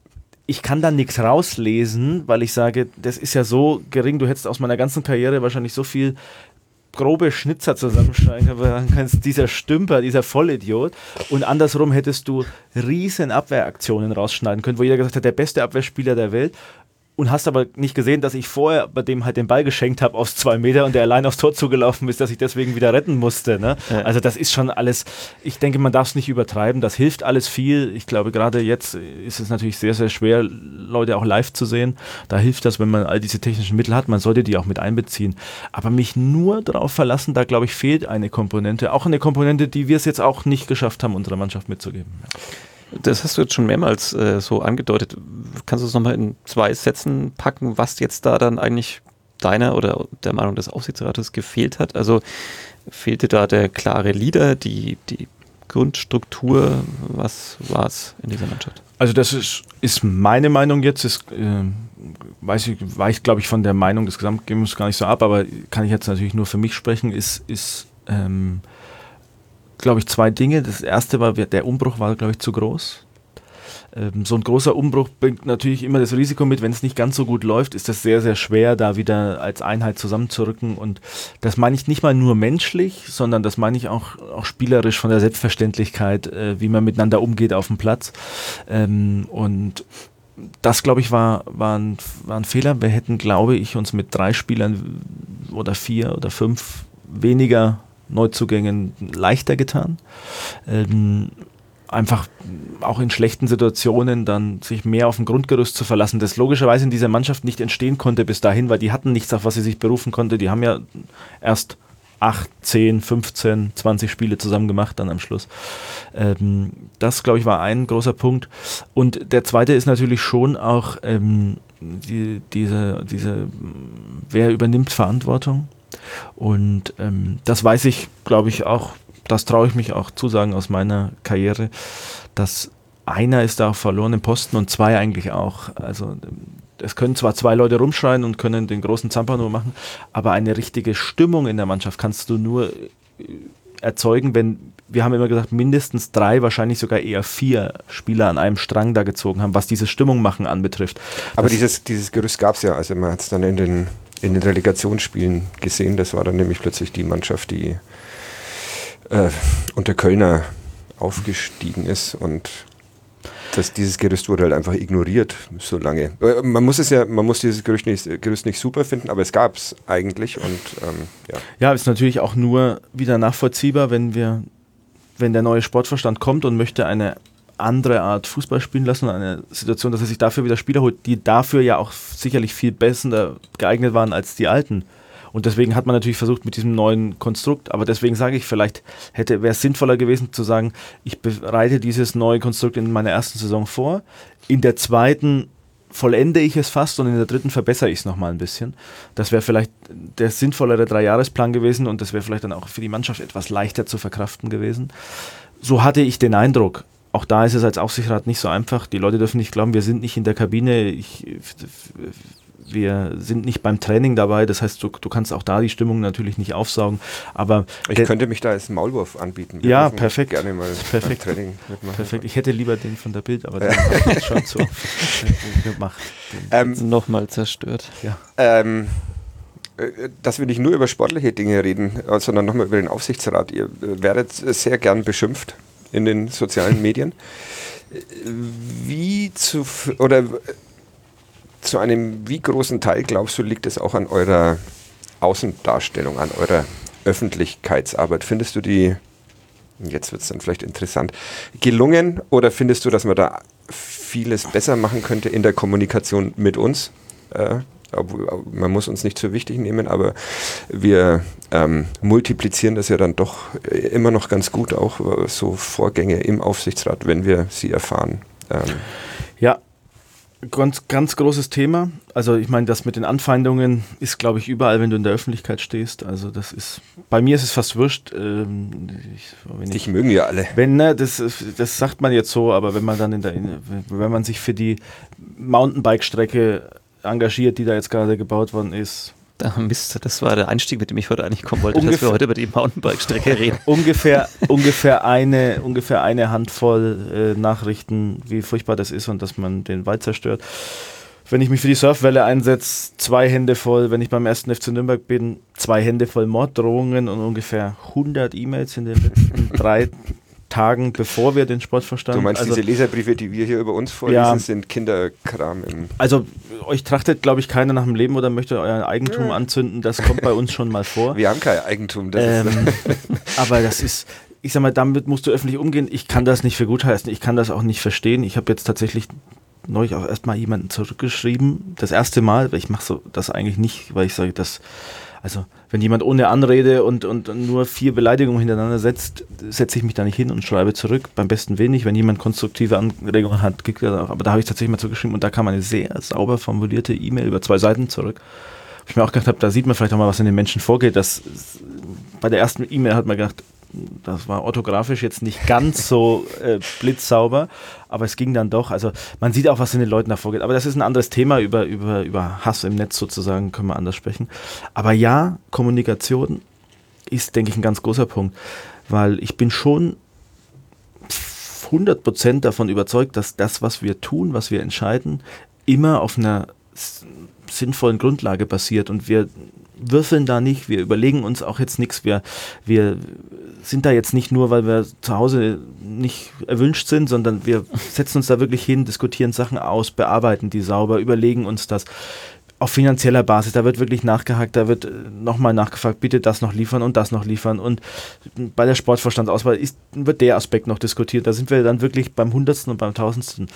ich kann da nichts rauslesen, weil ich sage, das ist ja so gering, du hättest aus meiner ganzen Karriere wahrscheinlich so viel grobe Schnitzer zusammenschneiden, aber dann kannst dieser Stümper, dieser Vollidiot, und andersrum hättest du riesen Abwehraktionen rausschneiden können, wo jeder gesagt hat, der beste Abwehrspieler der Welt, und hast aber nicht gesehen, dass ich vorher bei dem halt den Ball geschenkt habe aus zwei Meter und der allein aufs Tor zugelaufen ist, dass ich deswegen wieder retten musste. Ne? Ja. Also das ist schon alles, ich denke, man darf es nicht übertreiben, das hilft alles viel. Ich glaube, gerade jetzt ist es natürlich sehr, sehr schwer, Leute auch live zu sehen. Da hilft das, wenn man all diese technischen Mittel hat, man sollte die auch mit einbeziehen. Aber mich nur darauf verlassen, da glaube ich, fehlt eine Komponente. Auch eine Komponente, die wir es jetzt auch nicht geschafft haben, unserer Mannschaft mitzugeben. Ja. Das hast du jetzt schon mehrmals äh, so angedeutet. Kannst du es nochmal in zwei Sätzen packen, was jetzt da dann eigentlich deiner oder der Meinung des Aufsichtsrates gefehlt hat? Also fehlte da der klare Leader, die, die Grundstruktur? Was war es in dieser Mannschaft? Also das ist, ist meine Meinung jetzt, ist, äh, weiß ich, weicht glaube ich von der Meinung des Gesamtgremiums gar nicht so ab, aber kann ich jetzt natürlich nur für mich sprechen, ist, ist ähm, glaube ich, zwei Dinge. Das erste war, der Umbruch war, glaube ich, zu groß. Ähm, so ein großer Umbruch bringt natürlich immer das Risiko mit, wenn es nicht ganz so gut läuft, ist das sehr, sehr schwer, da wieder als Einheit zusammenzurücken. Und das meine ich nicht mal nur menschlich, sondern das meine ich auch, auch spielerisch von der Selbstverständlichkeit, äh, wie man miteinander umgeht auf dem Platz. Ähm, und das, glaube ich, war, war, ein, war ein Fehler. Wir hätten, glaube ich, uns mit drei Spielern oder vier oder fünf weniger Neuzugängen leichter getan. Ähm, einfach auch in schlechten Situationen dann sich mehr auf ein Grundgerüst zu verlassen, das logischerweise in dieser Mannschaft nicht entstehen konnte bis dahin, weil die hatten nichts, auf was sie sich berufen konnte. Die haben ja erst acht, zehn, fünfzehn, zwanzig Spiele zusammen gemacht dann am Schluss. Ähm, das, glaube ich, war ein großer Punkt. Und der zweite ist natürlich schon auch ähm, die, diese, diese, wer übernimmt Verantwortung? Und ähm, das weiß ich, glaube ich, auch, das traue ich mich auch zu sagen aus meiner Karriere, dass einer ist da auf verlorenen Posten und zwei eigentlich auch. Also es können zwar zwei Leute rumschreien und können den großen Zampano machen, aber eine richtige Stimmung in der Mannschaft kannst du nur erzeugen, wenn, wir haben immer gesagt, mindestens drei, wahrscheinlich sogar eher vier Spieler an einem Strang da gezogen haben, was dieses Stimmung machen anbetrifft. Aber das dieses, dieses Gerüst gab es ja, also man hat es dann in den in den Relegationsspielen gesehen. Das war dann nämlich plötzlich die Mannschaft, die äh, unter Kölner aufgestiegen ist, und das, dieses Gerüst wurde halt einfach ignoriert so lange. Man muss es ja, man muss dieses Gerüst nicht, Gerüst nicht super finden, aber es gab es eigentlich, und ähm, ja. Ja, ist natürlich auch nur wieder nachvollziehbar, wenn wir, wenn der neue Sportvorstand kommt und möchte eine andere Art Fußball spielen lassen, eine Situation, dass er sich dafür wieder Spieler holt, die dafür ja auch sicherlich viel besser geeignet waren als die alten. Und deswegen hat man natürlich versucht mit diesem neuen Konstrukt, aber deswegen sage ich, vielleicht hätte, wäre es sinnvoller gewesen zu sagen, ich bereite dieses neue Konstrukt in meiner ersten Saison vor, in der zweiten vollende ich es fast und in der dritten verbessere ich es nochmal ein bisschen. Das wäre vielleicht der sinnvollere Dreijahresplan gewesen und das wäre vielleicht dann auch für die Mannschaft etwas leichter zu verkraften gewesen. So hatte ich den Eindruck. Auch da ist es als Aufsichtsrat nicht so einfach. Die Leute dürfen nicht glauben, wir sind nicht in der Kabine, ich, wir sind nicht beim Training dabei. Das heißt, du, du kannst auch da die Stimmung natürlich nicht aufsaugen. Aber ich der, könnte mich da als Maulwurf anbieten. Wir ja, perfekt. Gerne mal perfekt. beim Training mitmachen. Perfekt. Ich hätte lieber den von der Bild, aber den habe ich schon zu oft gemacht. Ähm, Nochmal zerstört. Ja. Ähm, dass wir nicht nur über sportliche Dinge reden, sondern nochmal über den Aufsichtsrat. Ihr werdet sehr gern beschimpft in den sozialen Medien. Wie zu, oder zu einem wie großen Teil, glaubst du, liegt es auch an eurer Außendarstellung, an eurer Öffentlichkeitsarbeit? Findest du die, jetzt wird es dann vielleicht interessant, gelungen, oder findest du, dass man da vieles besser machen könnte in der Kommunikation mit uns? Äh, Man muss uns nicht so wichtig nehmen, aber wir ähm, multiplizieren das ja dann doch immer noch ganz gut, auch so Vorgänge im Aufsichtsrat, wenn wir sie erfahren. Ähm. Ja, ganz, ganz großes Thema. Also ich meine, das mit den Anfeindungen ist, glaube ich, überall, wenn du in der Öffentlichkeit stehst. Also das ist, bei mir ist es fast wurscht. Ähm, ich, wenn Dich ich, mögen ja alle. Wenn, ne, das, das sagt man jetzt so, aber wenn man dann in der, wenn man sich für die Mountainbike-Strecke engagiert, die da jetzt gerade gebaut worden ist, Ach, Mist, das war der Einstieg, mit dem ich heute eigentlich kommen wollte, Ungefähr, dass wir heute über die Mountainbike-Strecke reden. ungefähr, ungefähr, eine, ungefähr eine Handvoll äh, Nachrichten, wie furchtbar das ist und dass man den Wald zerstört. Wenn ich mich für die Surfwelle einsetze, zwei Hände voll. Wenn ich beim ersten F C Nürnberg bin, zwei Hände voll Morddrohungen und ungefähr hundert E-Mails in den letzten drei Tagen, bevor wir den Sportvorstand... Du meinst, also, diese Leserbriefe, die wir hier über uns vorlesen, ja, sind Kinderkram. Im also euch trachtet, glaube ich, keiner nach dem Leben oder möchte euer Eigentum ja. anzünden. Das kommt bei uns schon mal vor. Wir haben kein Eigentum. Das ähm, ist aber das ist... Ich sag mal, damit musst du öffentlich umgehen. Ich kann das nicht für gut heißen. Ich kann das auch nicht verstehen. Ich habe jetzt tatsächlich neulich auch erstmal jemanden zurückgeschrieben. Das erste Mal, weil ich mache so das eigentlich nicht, weil ich sage, dass, also wenn jemand ohne Anrede und, und nur vier Beleidigungen hintereinander setzt, setze ich mich da nicht hin und schreibe zurück. Beim besten wenig. Wenn jemand konstruktive Anregungen hat, kriegt er auch. Aber da habe ich tatsächlich mal zurückgeschrieben und da kam eine sehr sauber formulierte E-Mail über zwei Seiten zurück. Ich mir auch gedacht habe, da sieht man vielleicht auch mal, was in den Menschen vorgeht. Das, bei der ersten E-Mail hat man gedacht, das war orthografisch jetzt nicht ganz so äh, blitzsauber, aber es ging dann doch. Also man sieht auch, was in den Leuten da vorgeht. Aber das ist ein anderes Thema, über, über, über Hass im Netz sozusagen können wir anders sprechen. Aber ja, Kommunikation ist, denke ich, ein ganz großer Punkt, weil ich bin schon hundert Prozent davon überzeugt, dass das, was wir tun, was wir entscheiden, immer auf einer sinnvollen Grundlage basiert und wir würfeln da nicht, wir überlegen uns auch jetzt nichts, wir, wir sind da jetzt nicht nur, weil wir zu Hause nicht erwünscht sind, sondern wir setzen uns da wirklich hin, diskutieren Sachen aus, bearbeiten die sauber, überlegen uns das auf finanzieller Basis, da wird wirklich nachgehakt, da wird nochmal nachgefragt, bitte das noch liefern und das noch liefern und bei der Sportvorstandsauswahl ist, wird der Aspekt noch diskutiert, da sind wir dann wirklich beim Hundertsten und beim Tausendsten.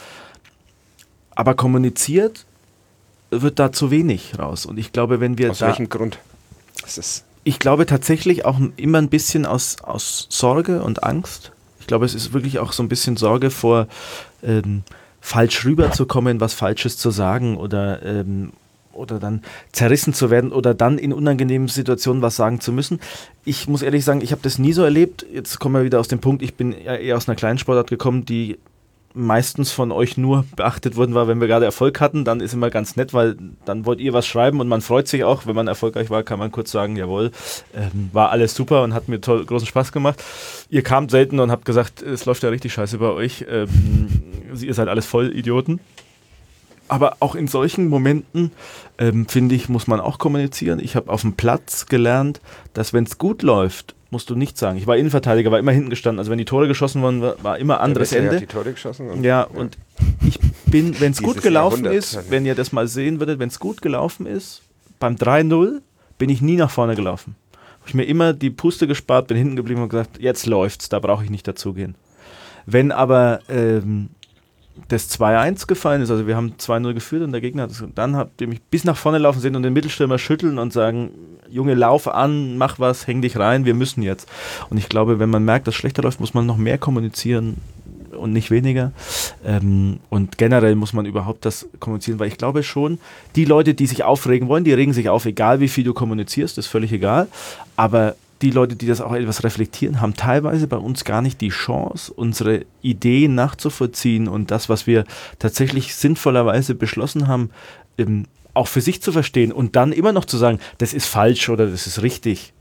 Aber kommuniziert wird da zu wenig raus. Und ich glaube, wenn wir aus da... welchem Grund? Das ist ich glaube tatsächlich auch immer ein bisschen aus, aus Sorge und Angst. Ich glaube, es ist wirklich auch so ein bisschen Sorge vor, ähm, falsch rüberzukommen, was Falsches zu sagen oder, ähm, oder dann zerrissen zu werden oder dann in unangenehmen Situationen was sagen zu müssen. Ich muss ehrlich sagen, ich habe das nie so erlebt. Jetzt kommen wir wieder aus dem Punkt, ich bin eher aus einer kleinen Sportart gekommen, die meistens von euch nur beachtet worden war, wenn wir gerade Erfolg hatten, dann ist immer ganz nett, weil dann wollt ihr was schreiben und man freut sich auch, wenn man erfolgreich war, kann man kurz sagen, jawohl, ähm, war alles super und hat mir toll, großen Spaß gemacht. Ihr kamt selten und habt gesagt, es läuft ja richtig scheiße bei euch, ähm, ihr seid alles voll Idioten. Aber auch in solchen Momenten, ähm, finde ich, muss man auch kommunizieren. Ich habe auf dem Platz gelernt, dass wenn es gut läuft, musst du nichts sagen. Ich war Innenverteidiger, war immer hinten gestanden. Also wenn die Tore geschossen wurden, war, war immer anderes Ende. Hat die Tore geschossen und ja, und ich bin, wenn es gut gelaufen Jahrhundert, ist, wenn ihr das mal sehen würdet, wenn es gut gelaufen ist, beim drei null bin ich nie nach vorne gelaufen. Habe ich mir immer die Puste gespart, bin hinten geblieben und gesagt, jetzt läuft's, da brauche ich nicht dazugehen. Wenn aber ähm, das zwei eins gefallen ist, also wir haben zwei null geführt und der Gegner hat es, dann habt ihr mich bis nach vorne laufen sehen und den Mittelstürmer schütteln und sagen, Junge, lauf an, mach was, häng dich rein, wir müssen jetzt. Und ich glaube, wenn man merkt, dass es schlechter läuft, muss man noch mehr kommunizieren und nicht weniger. Ähm, und generell muss man überhaupt das kommunizieren, weil ich glaube schon, die Leute, die sich aufregen wollen, die regen sich auf, egal wie viel du kommunizierst, ist völlig egal. Aber die Leute, die das auch etwas reflektieren, haben teilweise bei uns gar nicht die Chance, unsere Ideen nachzuvollziehen und das, was wir tatsächlich sinnvollerweise beschlossen haben, ähm, auch für sich zu verstehen und dann immer noch zu sagen, das ist falsch oder das ist richtig.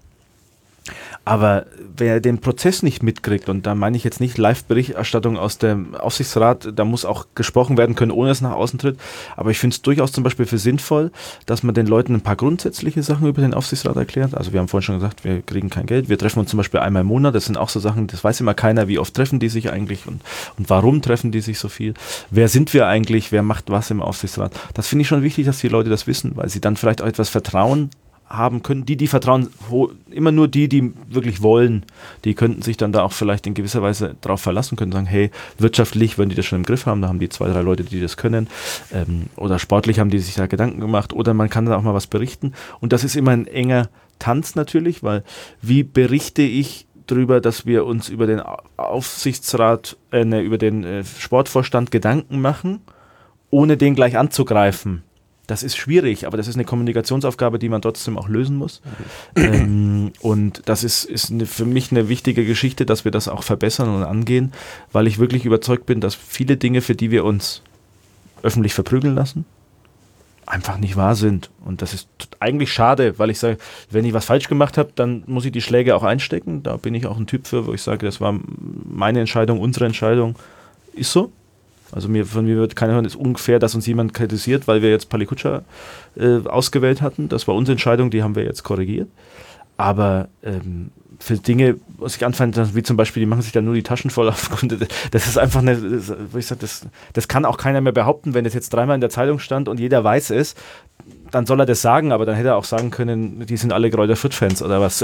Aber wer den Prozess nicht mitkriegt, und da meine ich jetzt nicht Live-Berichterstattung aus dem Aufsichtsrat, da muss auch gesprochen werden können, ohne dass es nach außen tritt, aber ich finde es durchaus zum Beispiel für sinnvoll, dass man den Leuten ein paar grundsätzliche Sachen über den Aufsichtsrat erklärt. Also wir haben vorhin schon gesagt, wir kriegen kein Geld, wir treffen uns zum Beispiel einmal im Monat, das sind auch so Sachen, das weiß immer keiner, wie oft treffen die sich eigentlich und, und warum treffen die sich so viel. Wer sind wir eigentlich, wer macht was im Aufsichtsrat? Das finde ich schon wichtig, dass die Leute das wissen, weil sie dann vielleicht auch etwas Vertrauen haben können. Die, die vertrauen, immer nur die, die wirklich wollen, die könnten sich dann da auch vielleicht in gewisser Weise drauf verlassen können, sagen, hey, wirtschaftlich, wenn die das schon im Griff haben, da haben die zwei, drei Leute, die das können, ähm, oder sportlich haben die sich da Gedanken gemacht, oder man kann da auch mal was berichten. Und das ist immer ein enger Tanz natürlich, weil wie berichte ich darüber, dass wir uns über den Aufsichtsrat, äh, ne, über den äh, Sportvorstand Gedanken machen, ohne den gleich anzugreifen. Das ist schwierig, aber das ist eine Kommunikationsaufgabe, die man trotzdem auch lösen muss. Mhm. Ähm, und das ist, ist eine, für mich eine wichtige Geschichte, dass wir das auch verbessern und angehen, weil ich wirklich überzeugt bin, dass viele Dinge, für die wir uns öffentlich verprügeln lassen, einfach nicht wahr sind. Und das ist eigentlich schade, weil ich sage, wenn ich was falsch gemacht habe, dann muss ich die Schläge auch einstecken. Da bin ich auch ein Typ für, wo ich sage, das war meine Entscheidung, unsere Entscheidung, ist so. Also mir, von mir wird keiner hören, es ist unfair, dass uns jemand kritisiert, weil wir jetzt Palikutscha äh, ausgewählt hatten. Das war unsere Entscheidung, die haben wir jetzt korrigiert. Aber ähm, für Dinge, was ich anfand, wie zum Beispiel, die machen sich dann nur die Taschen voll aufgrund, das ist einfach eine, das, ich sag, das, das kann auch keiner mehr behaupten, wenn das jetzt dreimal in der Zeitung stand und jeder weiß es, dann soll er das sagen, aber dann hätte er auch sagen können, die sind alle Greuther Fürth-Fans oder was.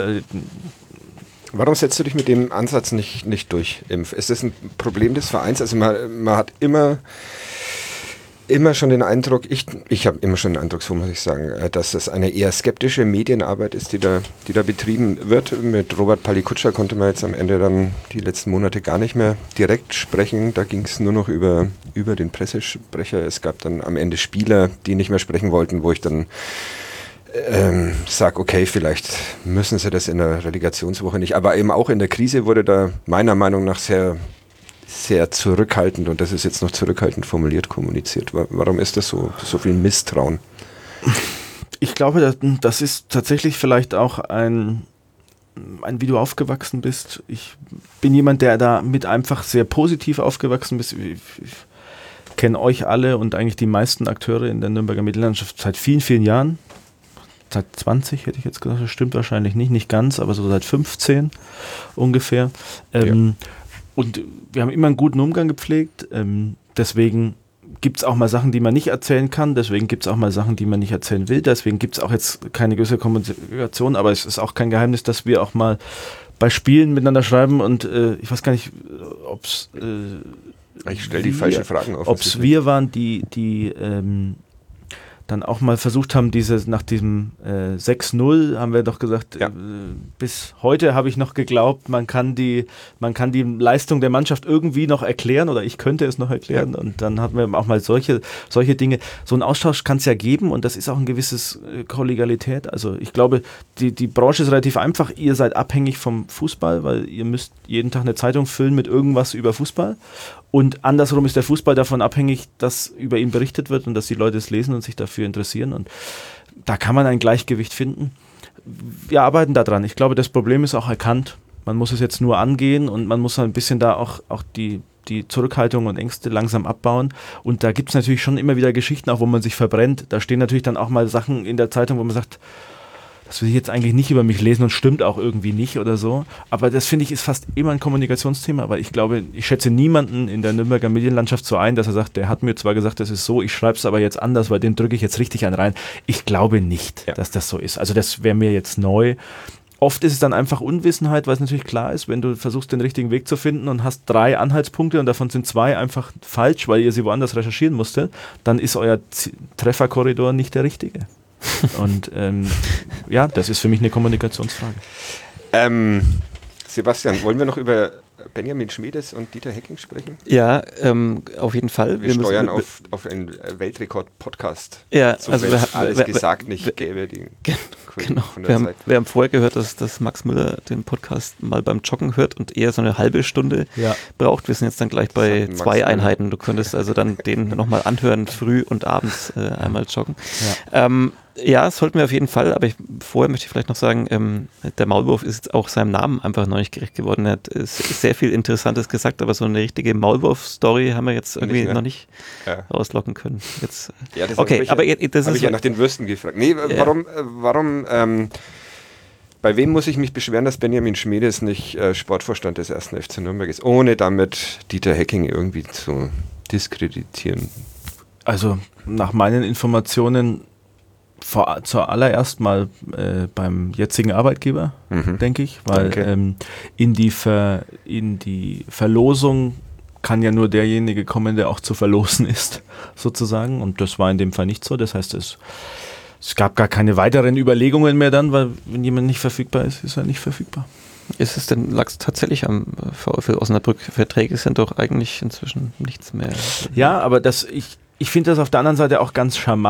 Warum setzt du dich mit dem Ansatz nicht, nicht durch, Impf? Ist das ein Problem des Vereins? Also man, man hat immer, immer schon den Eindruck, ich, ich habe immer schon den Eindruck, so muss ich sagen, dass es eine eher skeptische Medienarbeit ist, die da, die da betrieben wird. Mit Robert Palikutscha konnte man jetzt am Ende dann die letzten Monate gar nicht mehr direkt sprechen. Da ging es nur noch über, über den Pressesprecher. Es gab dann am Ende Spieler, die nicht mehr sprechen wollten, wo ich dann Ähm, sag, okay, vielleicht müssen sie das in der Relegationswoche nicht, aber eben auch in der Krise wurde da meiner Meinung nach sehr, sehr zurückhaltend, und das ist jetzt noch zurückhaltend formuliert, kommuniziert. Warum ist das so, so viel Misstrauen? Ich glaube, das, das ist tatsächlich vielleicht auch ein, ein, wie du aufgewachsen bist. Ich bin jemand, der da mit einfach sehr positiv aufgewachsen ist. Ich, ich kenne euch alle und eigentlich die meisten Akteure in der Nürnberger Medienlandschaft seit vielen, vielen Jahren. Seit zwanzig hätte ich jetzt gesagt, das stimmt wahrscheinlich nicht, nicht ganz, aber so seit fünfzehn ungefähr. Ähm, ja. Und wir haben immer einen guten Umgang gepflegt, ähm, deswegen gibt es auch mal Sachen, die man nicht erzählen kann, deswegen gibt es auch mal Sachen, die man nicht erzählen will, deswegen gibt es auch jetzt keine größere Kommunikation, aber es ist auch kein Geheimnis, dass wir auch mal bei Spielen miteinander schreiben und äh, ich weiß gar nicht, ob es äh, ich stelle die falschen Fragen auf. Ob es wir waren, die, die ähm, dann auch mal versucht haben, dieses, nach diesem äh, sechs null haben wir doch gesagt, ja. äh, bis heute habe ich noch geglaubt, man kann die, man kann die Leistung der Mannschaft irgendwie noch erklären oder ich könnte es noch erklären ja. Und dann hatten wir auch mal solche, solche Dinge. So einen Austausch kann es ja geben und das ist auch ein gewisses äh, Kollegialität. Also ich glaube, die, die Branche ist relativ einfach. Ihr seid abhängig vom Fußball, weil ihr müsst jeden Tag eine Zeitung füllen mit irgendwas über Fußball. Und andersrum ist der Fußball davon abhängig, dass über ihn berichtet wird und dass die Leute es lesen und sich dafür interessieren. Und da kann man ein Gleichgewicht finden. Wir arbeiten daran. Ich glaube, das Problem ist auch erkannt. Man muss es jetzt nur angehen und man muss ein bisschen da auch, auch die, die Zurückhaltung und Ängste langsam abbauen. Und da gibt es natürlich schon immer wieder Geschichten, auch wo man sich verbrennt. Da stehen natürlich dann auch mal Sachen in der Zeitung, wo man sagt, das will ich jetzt eigentlich nicht über mich lesen und stimmt auch irgendwie nicht oder so. Aber das, finde ich, ist fast immer ein Kommunikationsthema. Aber ich glaube, ich schätze niemanden in der Nürnberger Medienlandschaft so ein, dass er sagt, der hat mir zwar gesagt, das ist so, ich schreibe es aber jetzt anders, weil den drücke ich jetzt richtig an rein. Ich glaube nicht, ja. dass das so ist. Also das wäre mir jetzt neu. Oft ist es dann einfach Unwissenheit, weil es natürlich klar ist, wenn du versuchst, den richtigen Weg zu finden und hast drei Anhaltspunkte und davon sind zwei einfach falsch, weil ihr sie woanders recherchieren musstet, dann ist euer Z- Trefferkorridor nicht der richtige. Und ähm, ja, das ist für mich eine Kommunikationsfrage. Ähm, Sebastian, wollen wir noch über Benjamin Schmiedes und Dieter Hecking sprechen? Ja, ähm, auf jeden Fall. Wir, wir steuern müssen, auf, auf einen Weltrekord-Podcast. Ja, so, also wenn es alles wir, gesagt wir, nicht gäbe. Die genau. Wir haben, wir haben vorher gehört, dass, dass Max Müller den Podcast mal beim Joggen hört und eher so eine halbe Stunde ja. braucht. Wir sind jetzt dann gleich bei zwei Müller. Einheiten. Du könntest also dann den nochmal anhören, früh und abends äh, einmal joggen. Ja. Ähm, Ja, sollten wir auf jeden Fall, aber ich, vorher möchte ich vielleicht noch sagen, ähm, der Maulwurf ist auch seinem Namen einfach noch nicht gerecht geworden. Er hat äh, sehr viel Interessantes gesagt, aber so eine richtige Maulwurf-Story haben wir jetzt irgendwie nicht, ne? noch nicht ja. rauslocken können. Jetzt, ja, das okay, ich aber ja, das hab ist ich ja nach den Würsten gefragt. Nee, ja. warum, warum, ähm, bei wem muss ich mich beschweren, dass Benjamin Schmiedes nicht äh, Sportvorstand des ersten F C Nürnberg ist, ohne damit Dieter Hecking irgendwie zu diskreditieren? Also, nach meinen Informationen Vor, zuallererst mal äh, beim jetzigen Arbeitgeber, mhm. denke ich, weil ähm, in, die Ver, in die Verlosung kann ja nur derjenige kommen, der auch zu verlosen ist, sozusagen. Und das war in dem Fall nicht so. Das heißt, es, es gab gar keine weiteren Überlegungen mehr dann, weil wenn jemand nicht verfügbar ist, ist er nicht verfügbar. Ist es denn, lag es tatsächlich am VfL Osnabrück? Verträge sind doch eigentlich inzwischen nichts mehr. Ja, aber das, ich, ich finde das auf der anderen Seite auch ganz charmant,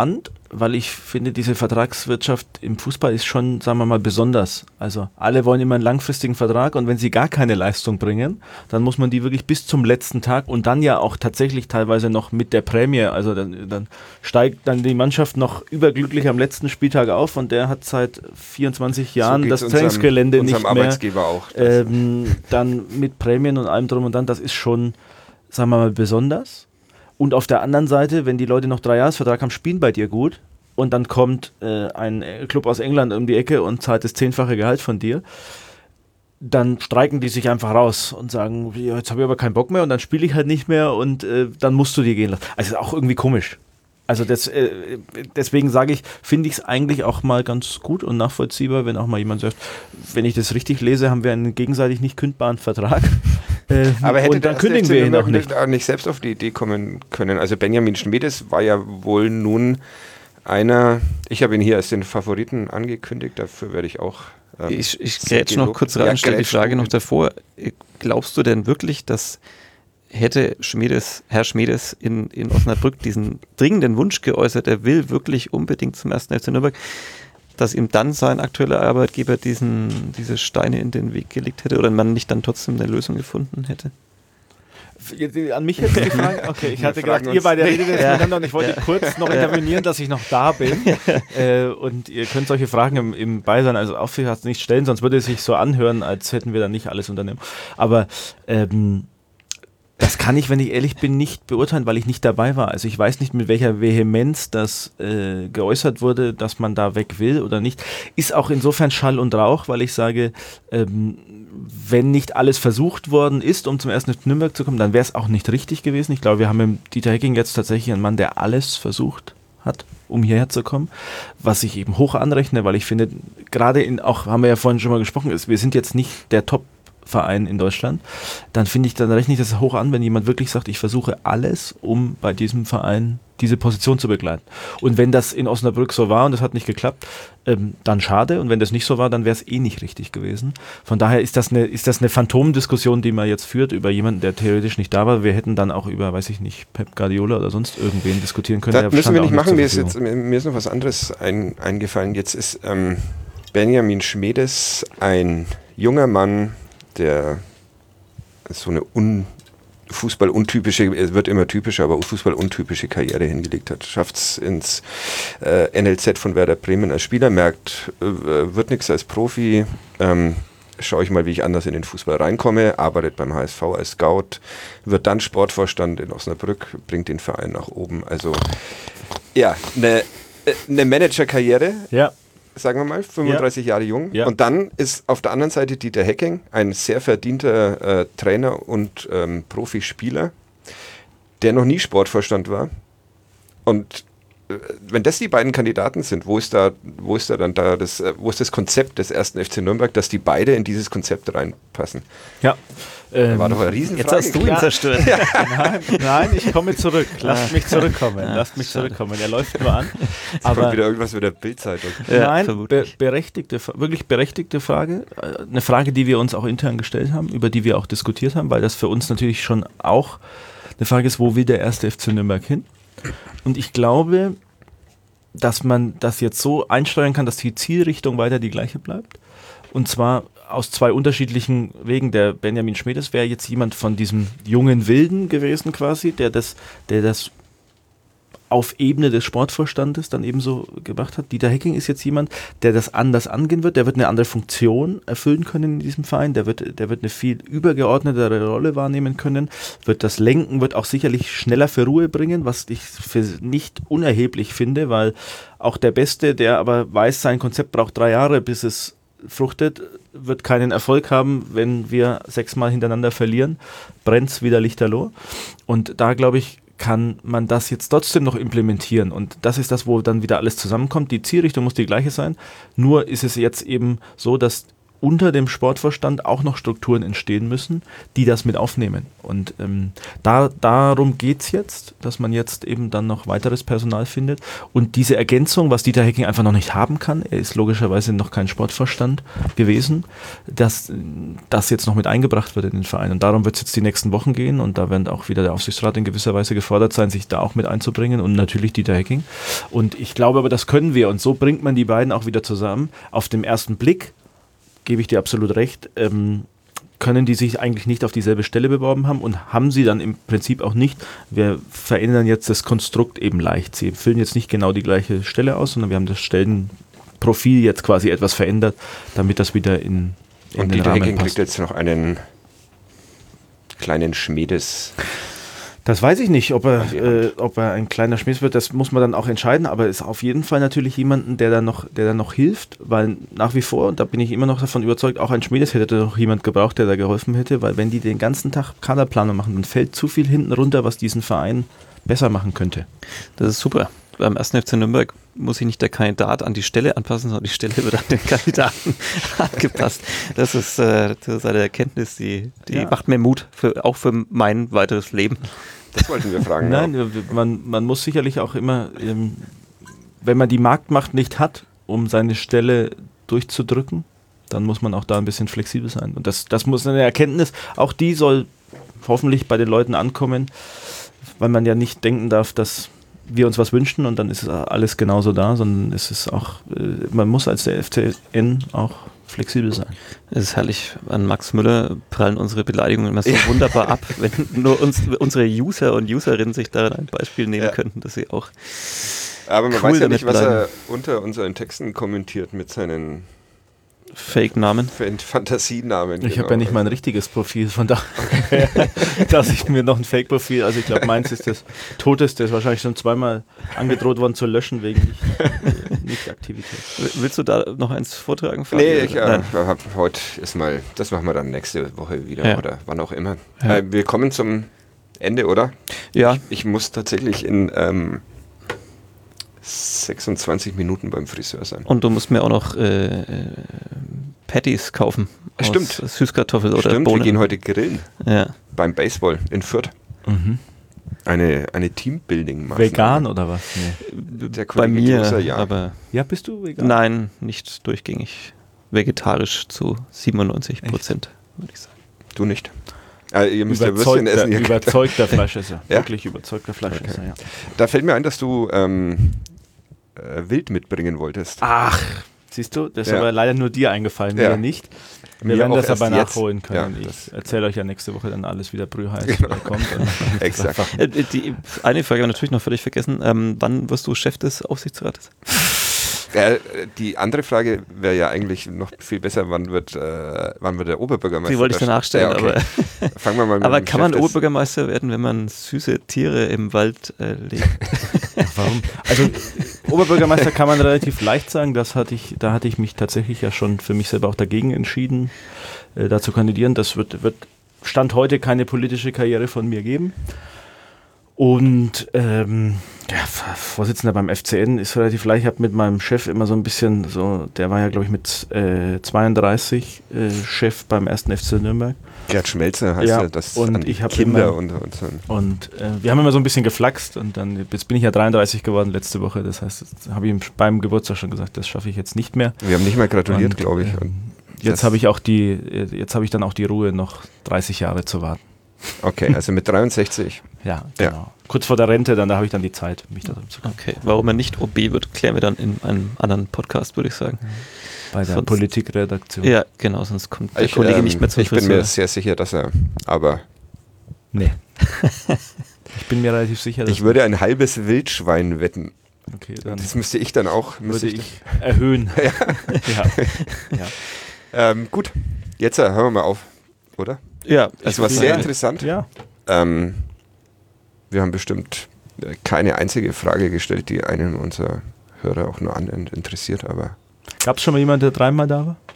weil ich finde, diese Vertragswirtschaft im Fußball ist schon, sagen wir mal, besonders. Also alle wollen immer einen langfristigen Vertrag und wenn sie gar keine Leistung bringen, dann muss man die wirklich bis zum letzten Tag und dann ja auch tatsächlich teilweise noch mit der Prämie, also dann, dann steigt dann die Mannschaft noch überglücklich am letzten Spieltag auf und der hat seit vierundzwanzig Jahren so das unserem, Trainingsgelände unserem nicht mehr. Arbeitsgeber auch. Ähm, dann mit Prämien und allem drum und dann, das ist schon, sagen wir mal, besonders. Und auf der anderen Seite, wenn die Leute noch drei Jahresvertrag haben, spielen bei dir gut und dann kommt äh, ein Club aus England um die Ecke und zahlt das zehnfache Gehalt von dir, dann streiken die sich einfach raus und sagen, ja, jetzt habe ich aber keinen Bock mehr und dann spiele ich halt nicht mehr und äh, dann musst du dir gehen lassen. Also ist auch irgendwie komisch. Also das, äh, deswegen sage ich, finde ich es eigentlich auch mal ganz gut und nachvollziehbar, wenn auch mal jemand sagt, wenn ich das richtig lese, haben wir einen gegenseitig nicht kündbaren Vertrag. Äh, Aber hätte und dann kündigen wir ihn auch nicht. auch nicht selbst auf die Idee kommen können. Also Benjamin Schmedes war ja wohl nun einer, ich habe ihn hier als den Favoriten angekündigt, dafür werde ich auch ähm, Ich, ich grätsch noch kurz rein, ja, stelle die Frage noch davor. Glaubst du denn wirklich, dass hätte Schmedes, Herr Schmedes in, in Osnabrück diesen dringenden Wunsch geäußert, er will wirklich unbedingt zum ersten F C Nürnberg, dass ihm dann sein aktueller Arbeitgeber diesen, diese Steine in den Weg gelegt hätte oder man nicht dann trotzdem eine Lösung gefunden hätte? An mich jetzt die Frage? Okay, ich hatte gedacht, ihr beide redet jetzt miteinander und ich wollte kurz noch intervenieren, dass ich noch da bin. äh, und ihr könnt solche Fragen im, im Beisein als Aufsichtsrat nicht stellen, sonst würde es sich so anhören, als hätten wir da nicht alles unternehmen. Aber ähm, das kann ich, wenn ich ehrlich bin, nicht beurteilen, weil ich nicht dabei war. Also ich weiß nicht, mit welcher Vehemenz das äh, geäußert wurde, dass man da weg will oder nicht. Ist auch insofern Schall und Rauch, weil ich sage, ähm, wenn nicht alles versucht worden ist, um zum ersten F C Nürnberg zu kommen, dann wäre es auch nicht richtig gewesen. Ich glaube, wir haben mit Dieter Hecking jetzt tatsächlich einen Mann, der alles versucht hat, um hierher zu kommen, was ich eben hoch anrechne, weil ich finde, gerade in, auch haben wir ja vorhin schon mal gesprochen, ist, wir sind jetzt nicht der Top Verein in Deutschland, dann finde ich, dann rechne ich das hoch an, wenn jemand wirklich sagt, ich versuche alles, um bei diesem Verein diese Position zu begleiten. Und wenn das in Osnabrück so war und das hat nicht geklappt, ähm, dann schade. Und wenn das nicht so war, dann wäre es eh nicht richtig gewesen. Von daher ist das eine, ist das eine Phantomdiskussion, die man jetzt führt über jemanden, der theoretisch nicht da war. Wir hätten dann auch über, weiß ich nicht, Pep Guardiola oder sonst irgendwen diskutieren können. Das müssen wir nicht machen. Mir ist, jetzt, mir ist noch was anderes ein, eingefallen. Jetzt ist ähm, Benjamin Schmedes ein junger Mann, der so eine un, Fußball-untypische, es wird immer typischer, aber Fußball-untypische Karriere hingelegt hat. Schafft es ins äh, N L Z von Werder Bremen als Spieler, merkt, äh, wird nichts als Profi, ähm, schaue ich mal, wie ich anders in den Fußball reinkomme, arbeitet beim H S V als Scout, wird dann Sportvorstand in Osnabrück, bringt den Verein nach oben. Also ja, eine ne Managerkarriere. Ja. Sagen wir mal, fünfunddreißig ja. Jahre jung. Ja. Und dann ist auf der anderen Seite Dieter Hecking, ein sehr verdienter äh, Trainer und ähm, Profispieler, der noch nie Sportvorstand war. Und äh, wenn das die beiden Kandidaten sind, wo ist da, wo ist da dann da das, äh, wo ist das Konzept des ersten F C Nürnberg, dass die beide in dieses Konzept reinpassen? Ja. Ähm, war doch eine Riesenfrage. Jetzt hast du ihn zerstört. Ja. Nein, nein, ich komme zurück. Lasst mich zurückkommen. Lasst mich zurückkommen. Er läuft nur an. Jetzt aber kommt wieder irgendwas mit der Bildzeitung. Ja, nein, be berechtigte, wirklich berechtigte Frage. Eine Frage, die wir uns auch intern gestellt haben, über die wir auch diskutiert haben, weil das für uns natürlich schon auch eine Frage ist, wo will der erste F C Nürnberg hin? Und ich glaube, dass man das jetzt so einsteuern kann, dass die Zielrichtung weiter die gleiche bleibt. Und zwar aus zwei unterschiedlichen Wegen. Der Benjamin Schmedes wäre jetzt jemand von diesem jungen Wilden gewesen quasi, der das, der das auf Ebene des Sportvorstandes dann ebenso gemacht hat. Dieter Hecking ist jetzt jemand, der das anders angehen wird. Der wird eine andere Funktion erfüllen können in diesem Verein. Der wird, der wird eine viel übergeordnetere Rolle wahrnehmen können, wird das lenken, wird auch sicherlich schneller für Ruhe bringen, was ich für nicht unerheblich finde, weil auch der Beste, der aber weiß, sein Konzept braucht drei Jahre, bis es fruchtet, wird keinen Erfolg haben, wenn wir sechsmal hintereinander verlieren. Brennt's wieder lichterloh. Und da, glaube ich, kann man das jetzt trotzdem noch implementieren. Und das ist das, wo dann wieder alles zusammenkommt. Die Zielrichtung muss die gleiche sein. Nur ist es jetzt eben so, dass unter dem Sportvorstand auch noch Strukturen entstehen müssen, die das mit aufnehmen. Und ähm, da, darum geht es jetzt, dass man jetzt eben dann noch weiteres Personal findet. Und diese Ergänzung, was Dieter Hecking einfach noch nicht haben kann, er ist logischerweise noch kein Sportvorstand gewesen, dass das jetzt noch mit eingebracht wird in den Verein. Und darum wird es jetzt die nächsten Wochen gehen. Und da wird auch wieder der Aufsichtsrat in gewisser Weise gefordert sein, sich da auch mit einzubringen. Und natürlich Dieter Hecking. Und ich glaube aber, das können wir. Und so bringt man die beiden auch wieder zusammen. Auf dem ersten Blick gebe ich dir absolut recht, ähm, können die sich eigentlich nicht auf dieselbe Stelle beworben haben und haben sie dann im Prinzip auch nicht. Wir verändern jetzt das Konstrukt eben leicht. Sie füllen jetzt nicht genau die gleiche Stelle aus, sondern wir haben das Stellenprofil jetzt quasi etwas verändert, damit das wieder in, in und den Dieter Rahmen Hecking passt. kriegt jetzt noch einen kleinen Schmiedes... Das weiß ich nicht, ob er, äh, ob er ein kleiner Schmiss wird, das muss man dann auch entscheiden, aber ist auf jeden Fall natürlich jemanden, der da noch, der da noch hilft, weil nach wie vor, und da bin ich immer noch davon überzeugt, auch ein Schmiedes hätte noch jemand gebraucht, der da geholfen hätte, weil wenn die den ganzen Tag Kaderplanung machen, dann fällt zu viel hinten runter, was diesen Verein besser machen könnte. Das ist super. Beim ersten F C Nürnberg muss sich nicht der Kandidat an die Stelle anpassen, sondern die Stelle wird an den Kandidaten angepasst. Das ist, äh, das ist eine Erkenntnis, die, die Ja. macht mir Mut, für, auch für mein weiteres Leben. Das wollten wir fragen. Nein, ja. man, man muss sicherlich auch immer, ähm, wenn man die Marktmacht nicht hat, um seine Stelle durchzudrücken, dann muss man auch da ein bisschen flexibel sein. Und das, das muss eine Erkenntnis, auch die soll hoffentlich bei den Leuten ankommen, weil man ja nicht denken darf, dass wir uns was wünschen und dann ist es alles genauso da, sondern es ist auch, äh, man muss als der F C N auch flexibel sein. Es ist herrlich, an Max Müller prallen unsere Beleidigungen immer so ja. wunderbar ab, wenn nur uns, unsere User und Userinnen sich daran ein Beispiel nehmen ja. könnten, dass sie auch Aber man cool weiß ja nicht, was bleiben. er unter unseren Texten kommentiert mit seinen Fake-Namen. Fantasienamen. Ich genau. habe ja nicht mal ein richtiges Profil, von daher, dass ich mir noch ein Fake-Profil, also ich glaube, meins ist das toteste, ist wahrscheinlich schon zweimal angedroht worden zu löschen wegen nicht, Nicht-Aktivität. Willst du da noch eins vortragen? Fabi? Nee, ich äh, habe heute erstmal, das machen wir dann nächste Woche wieder ja. oder wann auch immer. Ja. Äh, wir kommen zum Ende, oder? Ja. Ich, ich muss tatsächlich in ähm, sechsundzwanzig Minuten beim Friseur sein. Und du musst mir auch noch äh, Patties kaufen. Stimmt. Süßkartoffel oder Stimmt, Bohnen. wir gehen heute grillen. Ja. Beim Baseball in Fürth. Mhm. Eine, eine Teambuilding-Maßnahme. Vegan oder was? Nee. Der Bei mir, Großer, ja. aber... Ja, bist du vegan? Nein, nicht durchgängig. Vegetarisch zu siebenundneunzig Prozent, würde ich sagen. Du nicht? Also ihr müsst ja Würstchen essen. Ihr überzeugter Fleischesser. Ja? Wirklich überzeugter Fleischesser, okay. ja. Da fällt mir ein, dass du ähm, äh, Wild mitbringen wolltest. Ach, siehst du, das ist ja. aber leider nur dir eingefallen, ja. mir nicht. Wir mir werden das aber jetzt. nachholen können. Ja, ich erzähle euch ja nächste Woche dann alles wieder brühheiß, genau. wie kommt. Exakt. Äh, die, eine Frage habe ich natürlich noch völlig vergessen. Ähm, wann wirst du Chef des Aufsichtsrates? Äh, die andere Frage wäre ja eigentlich noch viel besser, wann wird, äh, wann wird der Oberbürgermeister? Die wollte ich danach stellen, ja, okay. aber, Fangen wir mal mit aber dem kann Chef man Oberbürgermeister werden, wenn man süße Tiere im Wald äh, legt? Warum? Also Oberbürgermeister kann man relativ leicht sagen, das hatte ich, da hatte ich mich tatsächlich ja schon für mich selber auch dagegen entschieden, äh, da zu kandidieren. Das wird, wird Stand heute keine politische Karriere von mir geben. Und ähm, ja, Vorsitzender beim F C N ist relativ leicht. Ich habe mit meinem Chef immer so ein bisschen so, der war ja glaube ich mit äh, zweiunddreißig äh, Chef beim ersten F C Nürnberg. Gerd Schmelzer heißt ja, ja das und an die ich Kinder immer, und, und so. Und äh, wir haben immer so ein bisschen geflaxt und dann, jetzt bin ich ja dreiunddreißig geworden letzte Woche, das heißt, habe ich ihm beim Geburtstag schon gesagt, das schaffe ich jetzt nicht mehr. Wir haben nicht mal gratuliert, glaube ich. Und jetzt habe ich auch die, jetzt habe ich dann auch die Ruhe, noch dreißig Jahre zu warten. Okay, also mit dreiundsechzig. Ja, genau. Ja. Kurz vor der Rente, dann da habe ich dann die Zeit, mich darum zu kümmern. Okay, warum er nicht O B wird, klären wir dann in einem anderen Podcast, würde ich sagen. Bei der sonst, Politikredaktion. Ja, genau, sonst kommt der ich, Kollege ähm, nicht mehr zum Ich bin Friseur. mir sehr sicher, dass er, aber... Nee. Ich bin mir relativ sicher, dass... Ich würde ein halbes Wildschwein wetten. Okay, dann das müsste ich dann auch... Würde ich, ich erhöhen. ja. ja. ja. Ähm, gut, jetzt äh, hören wir mal auf, oder? Ja, es war sehr interessant. Ja. Ähm, wir haben bestimmt keine einzige Frage gestellt, die einen unserer Hörer auch nur annähernd interessiert, aber... Gab es schon mal jemanden, der dreimal da war?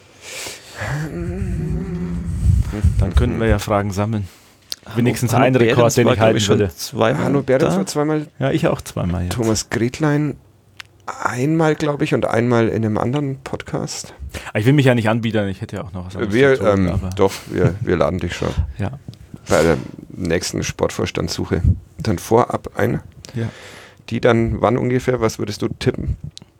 Dann könnten wir ja Fragen sammeln. Wenigstens einen Rekord, den ich halten würde. Hanno Behrens war zweimal. Ja, ich auch zweimal jetzt. Thomas Gretlein einmal, glaube ich, und einmal in einem anderen Podcast. Ich will mich ja nicht anbiedern, ich hätte ja auch noch was anderes Wir, zu tun, ähm, aber doch, wir, wir laden dich schon ja. bei der nächsten Sportvorstandssuche dann vorab ein. Ja. Die dann, wann ungefähr, was würdest du tippen?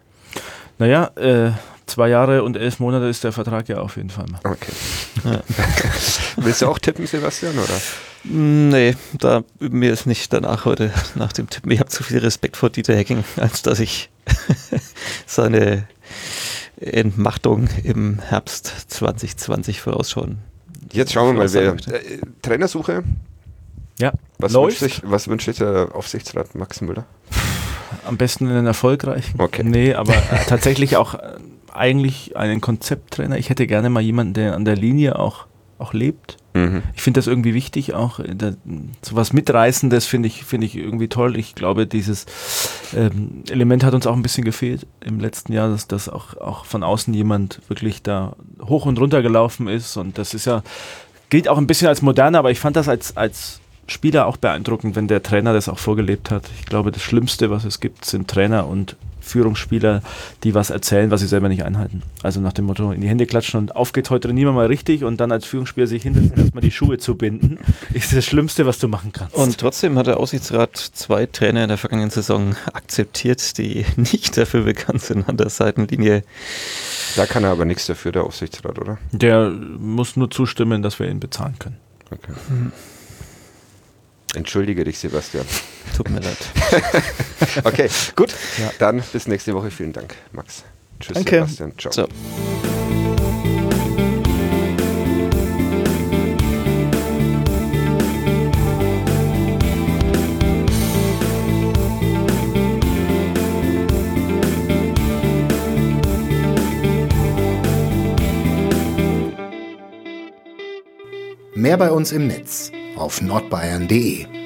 Naja, äh, zwei Jahre und elf Monate ist der Vertrag ja auf jeden Fall mal. Okay. Ja. Willst du auch tippen, Sebastian, oder? Nee, da üben wir es nicht danach heute, nach dem Tippen. Ich habe zu viel Respekt vor Dieter Hecking, als dass ich seine Entmachtung im Herbst zwanzig zwanzig vorausschauen. Jetzt schauen wir mal, wer möchte. äh, Trainersuche. Ja, Was wünscht, sich, was wünscht sich der Aufsichtsrat Max Müller? Am besten einen erfolgreichen. Okay. Nee, aber äh, tatsächlich auch äh, eigentlich einen Konzepttrainer. Ich hätte gerne mal jemanden, der an der Linie auch, auch lebt. Mhm. Ich finde das irgendwie wichtig, auch da, so was Mitreißendes finde ich, finde ich irgendwie toll. Ich glaube, dieses ähm, Element hat uns auch ein bisschen gefehlt im letzten Jahr, dass, dass auch, auch von außen jemand wirklich da hoch und runter gelaufen ist. Und das ist ja, gilt auch ein bisschen als moderne, aber ich fand das als, als Spieler auch beeindruckend, wenn der Trainer das auch vorgelebt hat. Ich glaube, das Schlimmste, was es gibt, sind Trainer und Führungsspieler, die was erzählen, was sie selber nicht einhalten. Also nach dem Motto, in die Hände klatschen und auf geht's, heute trainieren wir mal richtig und dann als Führungsspieler sich hinsetzen und erstmal die Schuhe zubinden, ist das Schlimmste, was du machen kannst. Und trotzdem hat der Aussichtsrat zwei Trainer in der vergangenen Saison akzeptiert, die nicht dafür bekannt sind, an der Seitenlinie. Da kann er aber nichts dafür, der Aufsichtsrat, oder? Der muss nur zustimmen, dass wir ihn bezahlen können. Okay. Hm. Entschuldige dich, Sebastian. Tut mir leid. Okay, gut. Ja. Dann bis nächste Woche. Vielen Dank, Max. Tschüss, Danke. Sebastian. Ciao. So. Mehr bei uns im Netz auf nordbayern punkt de.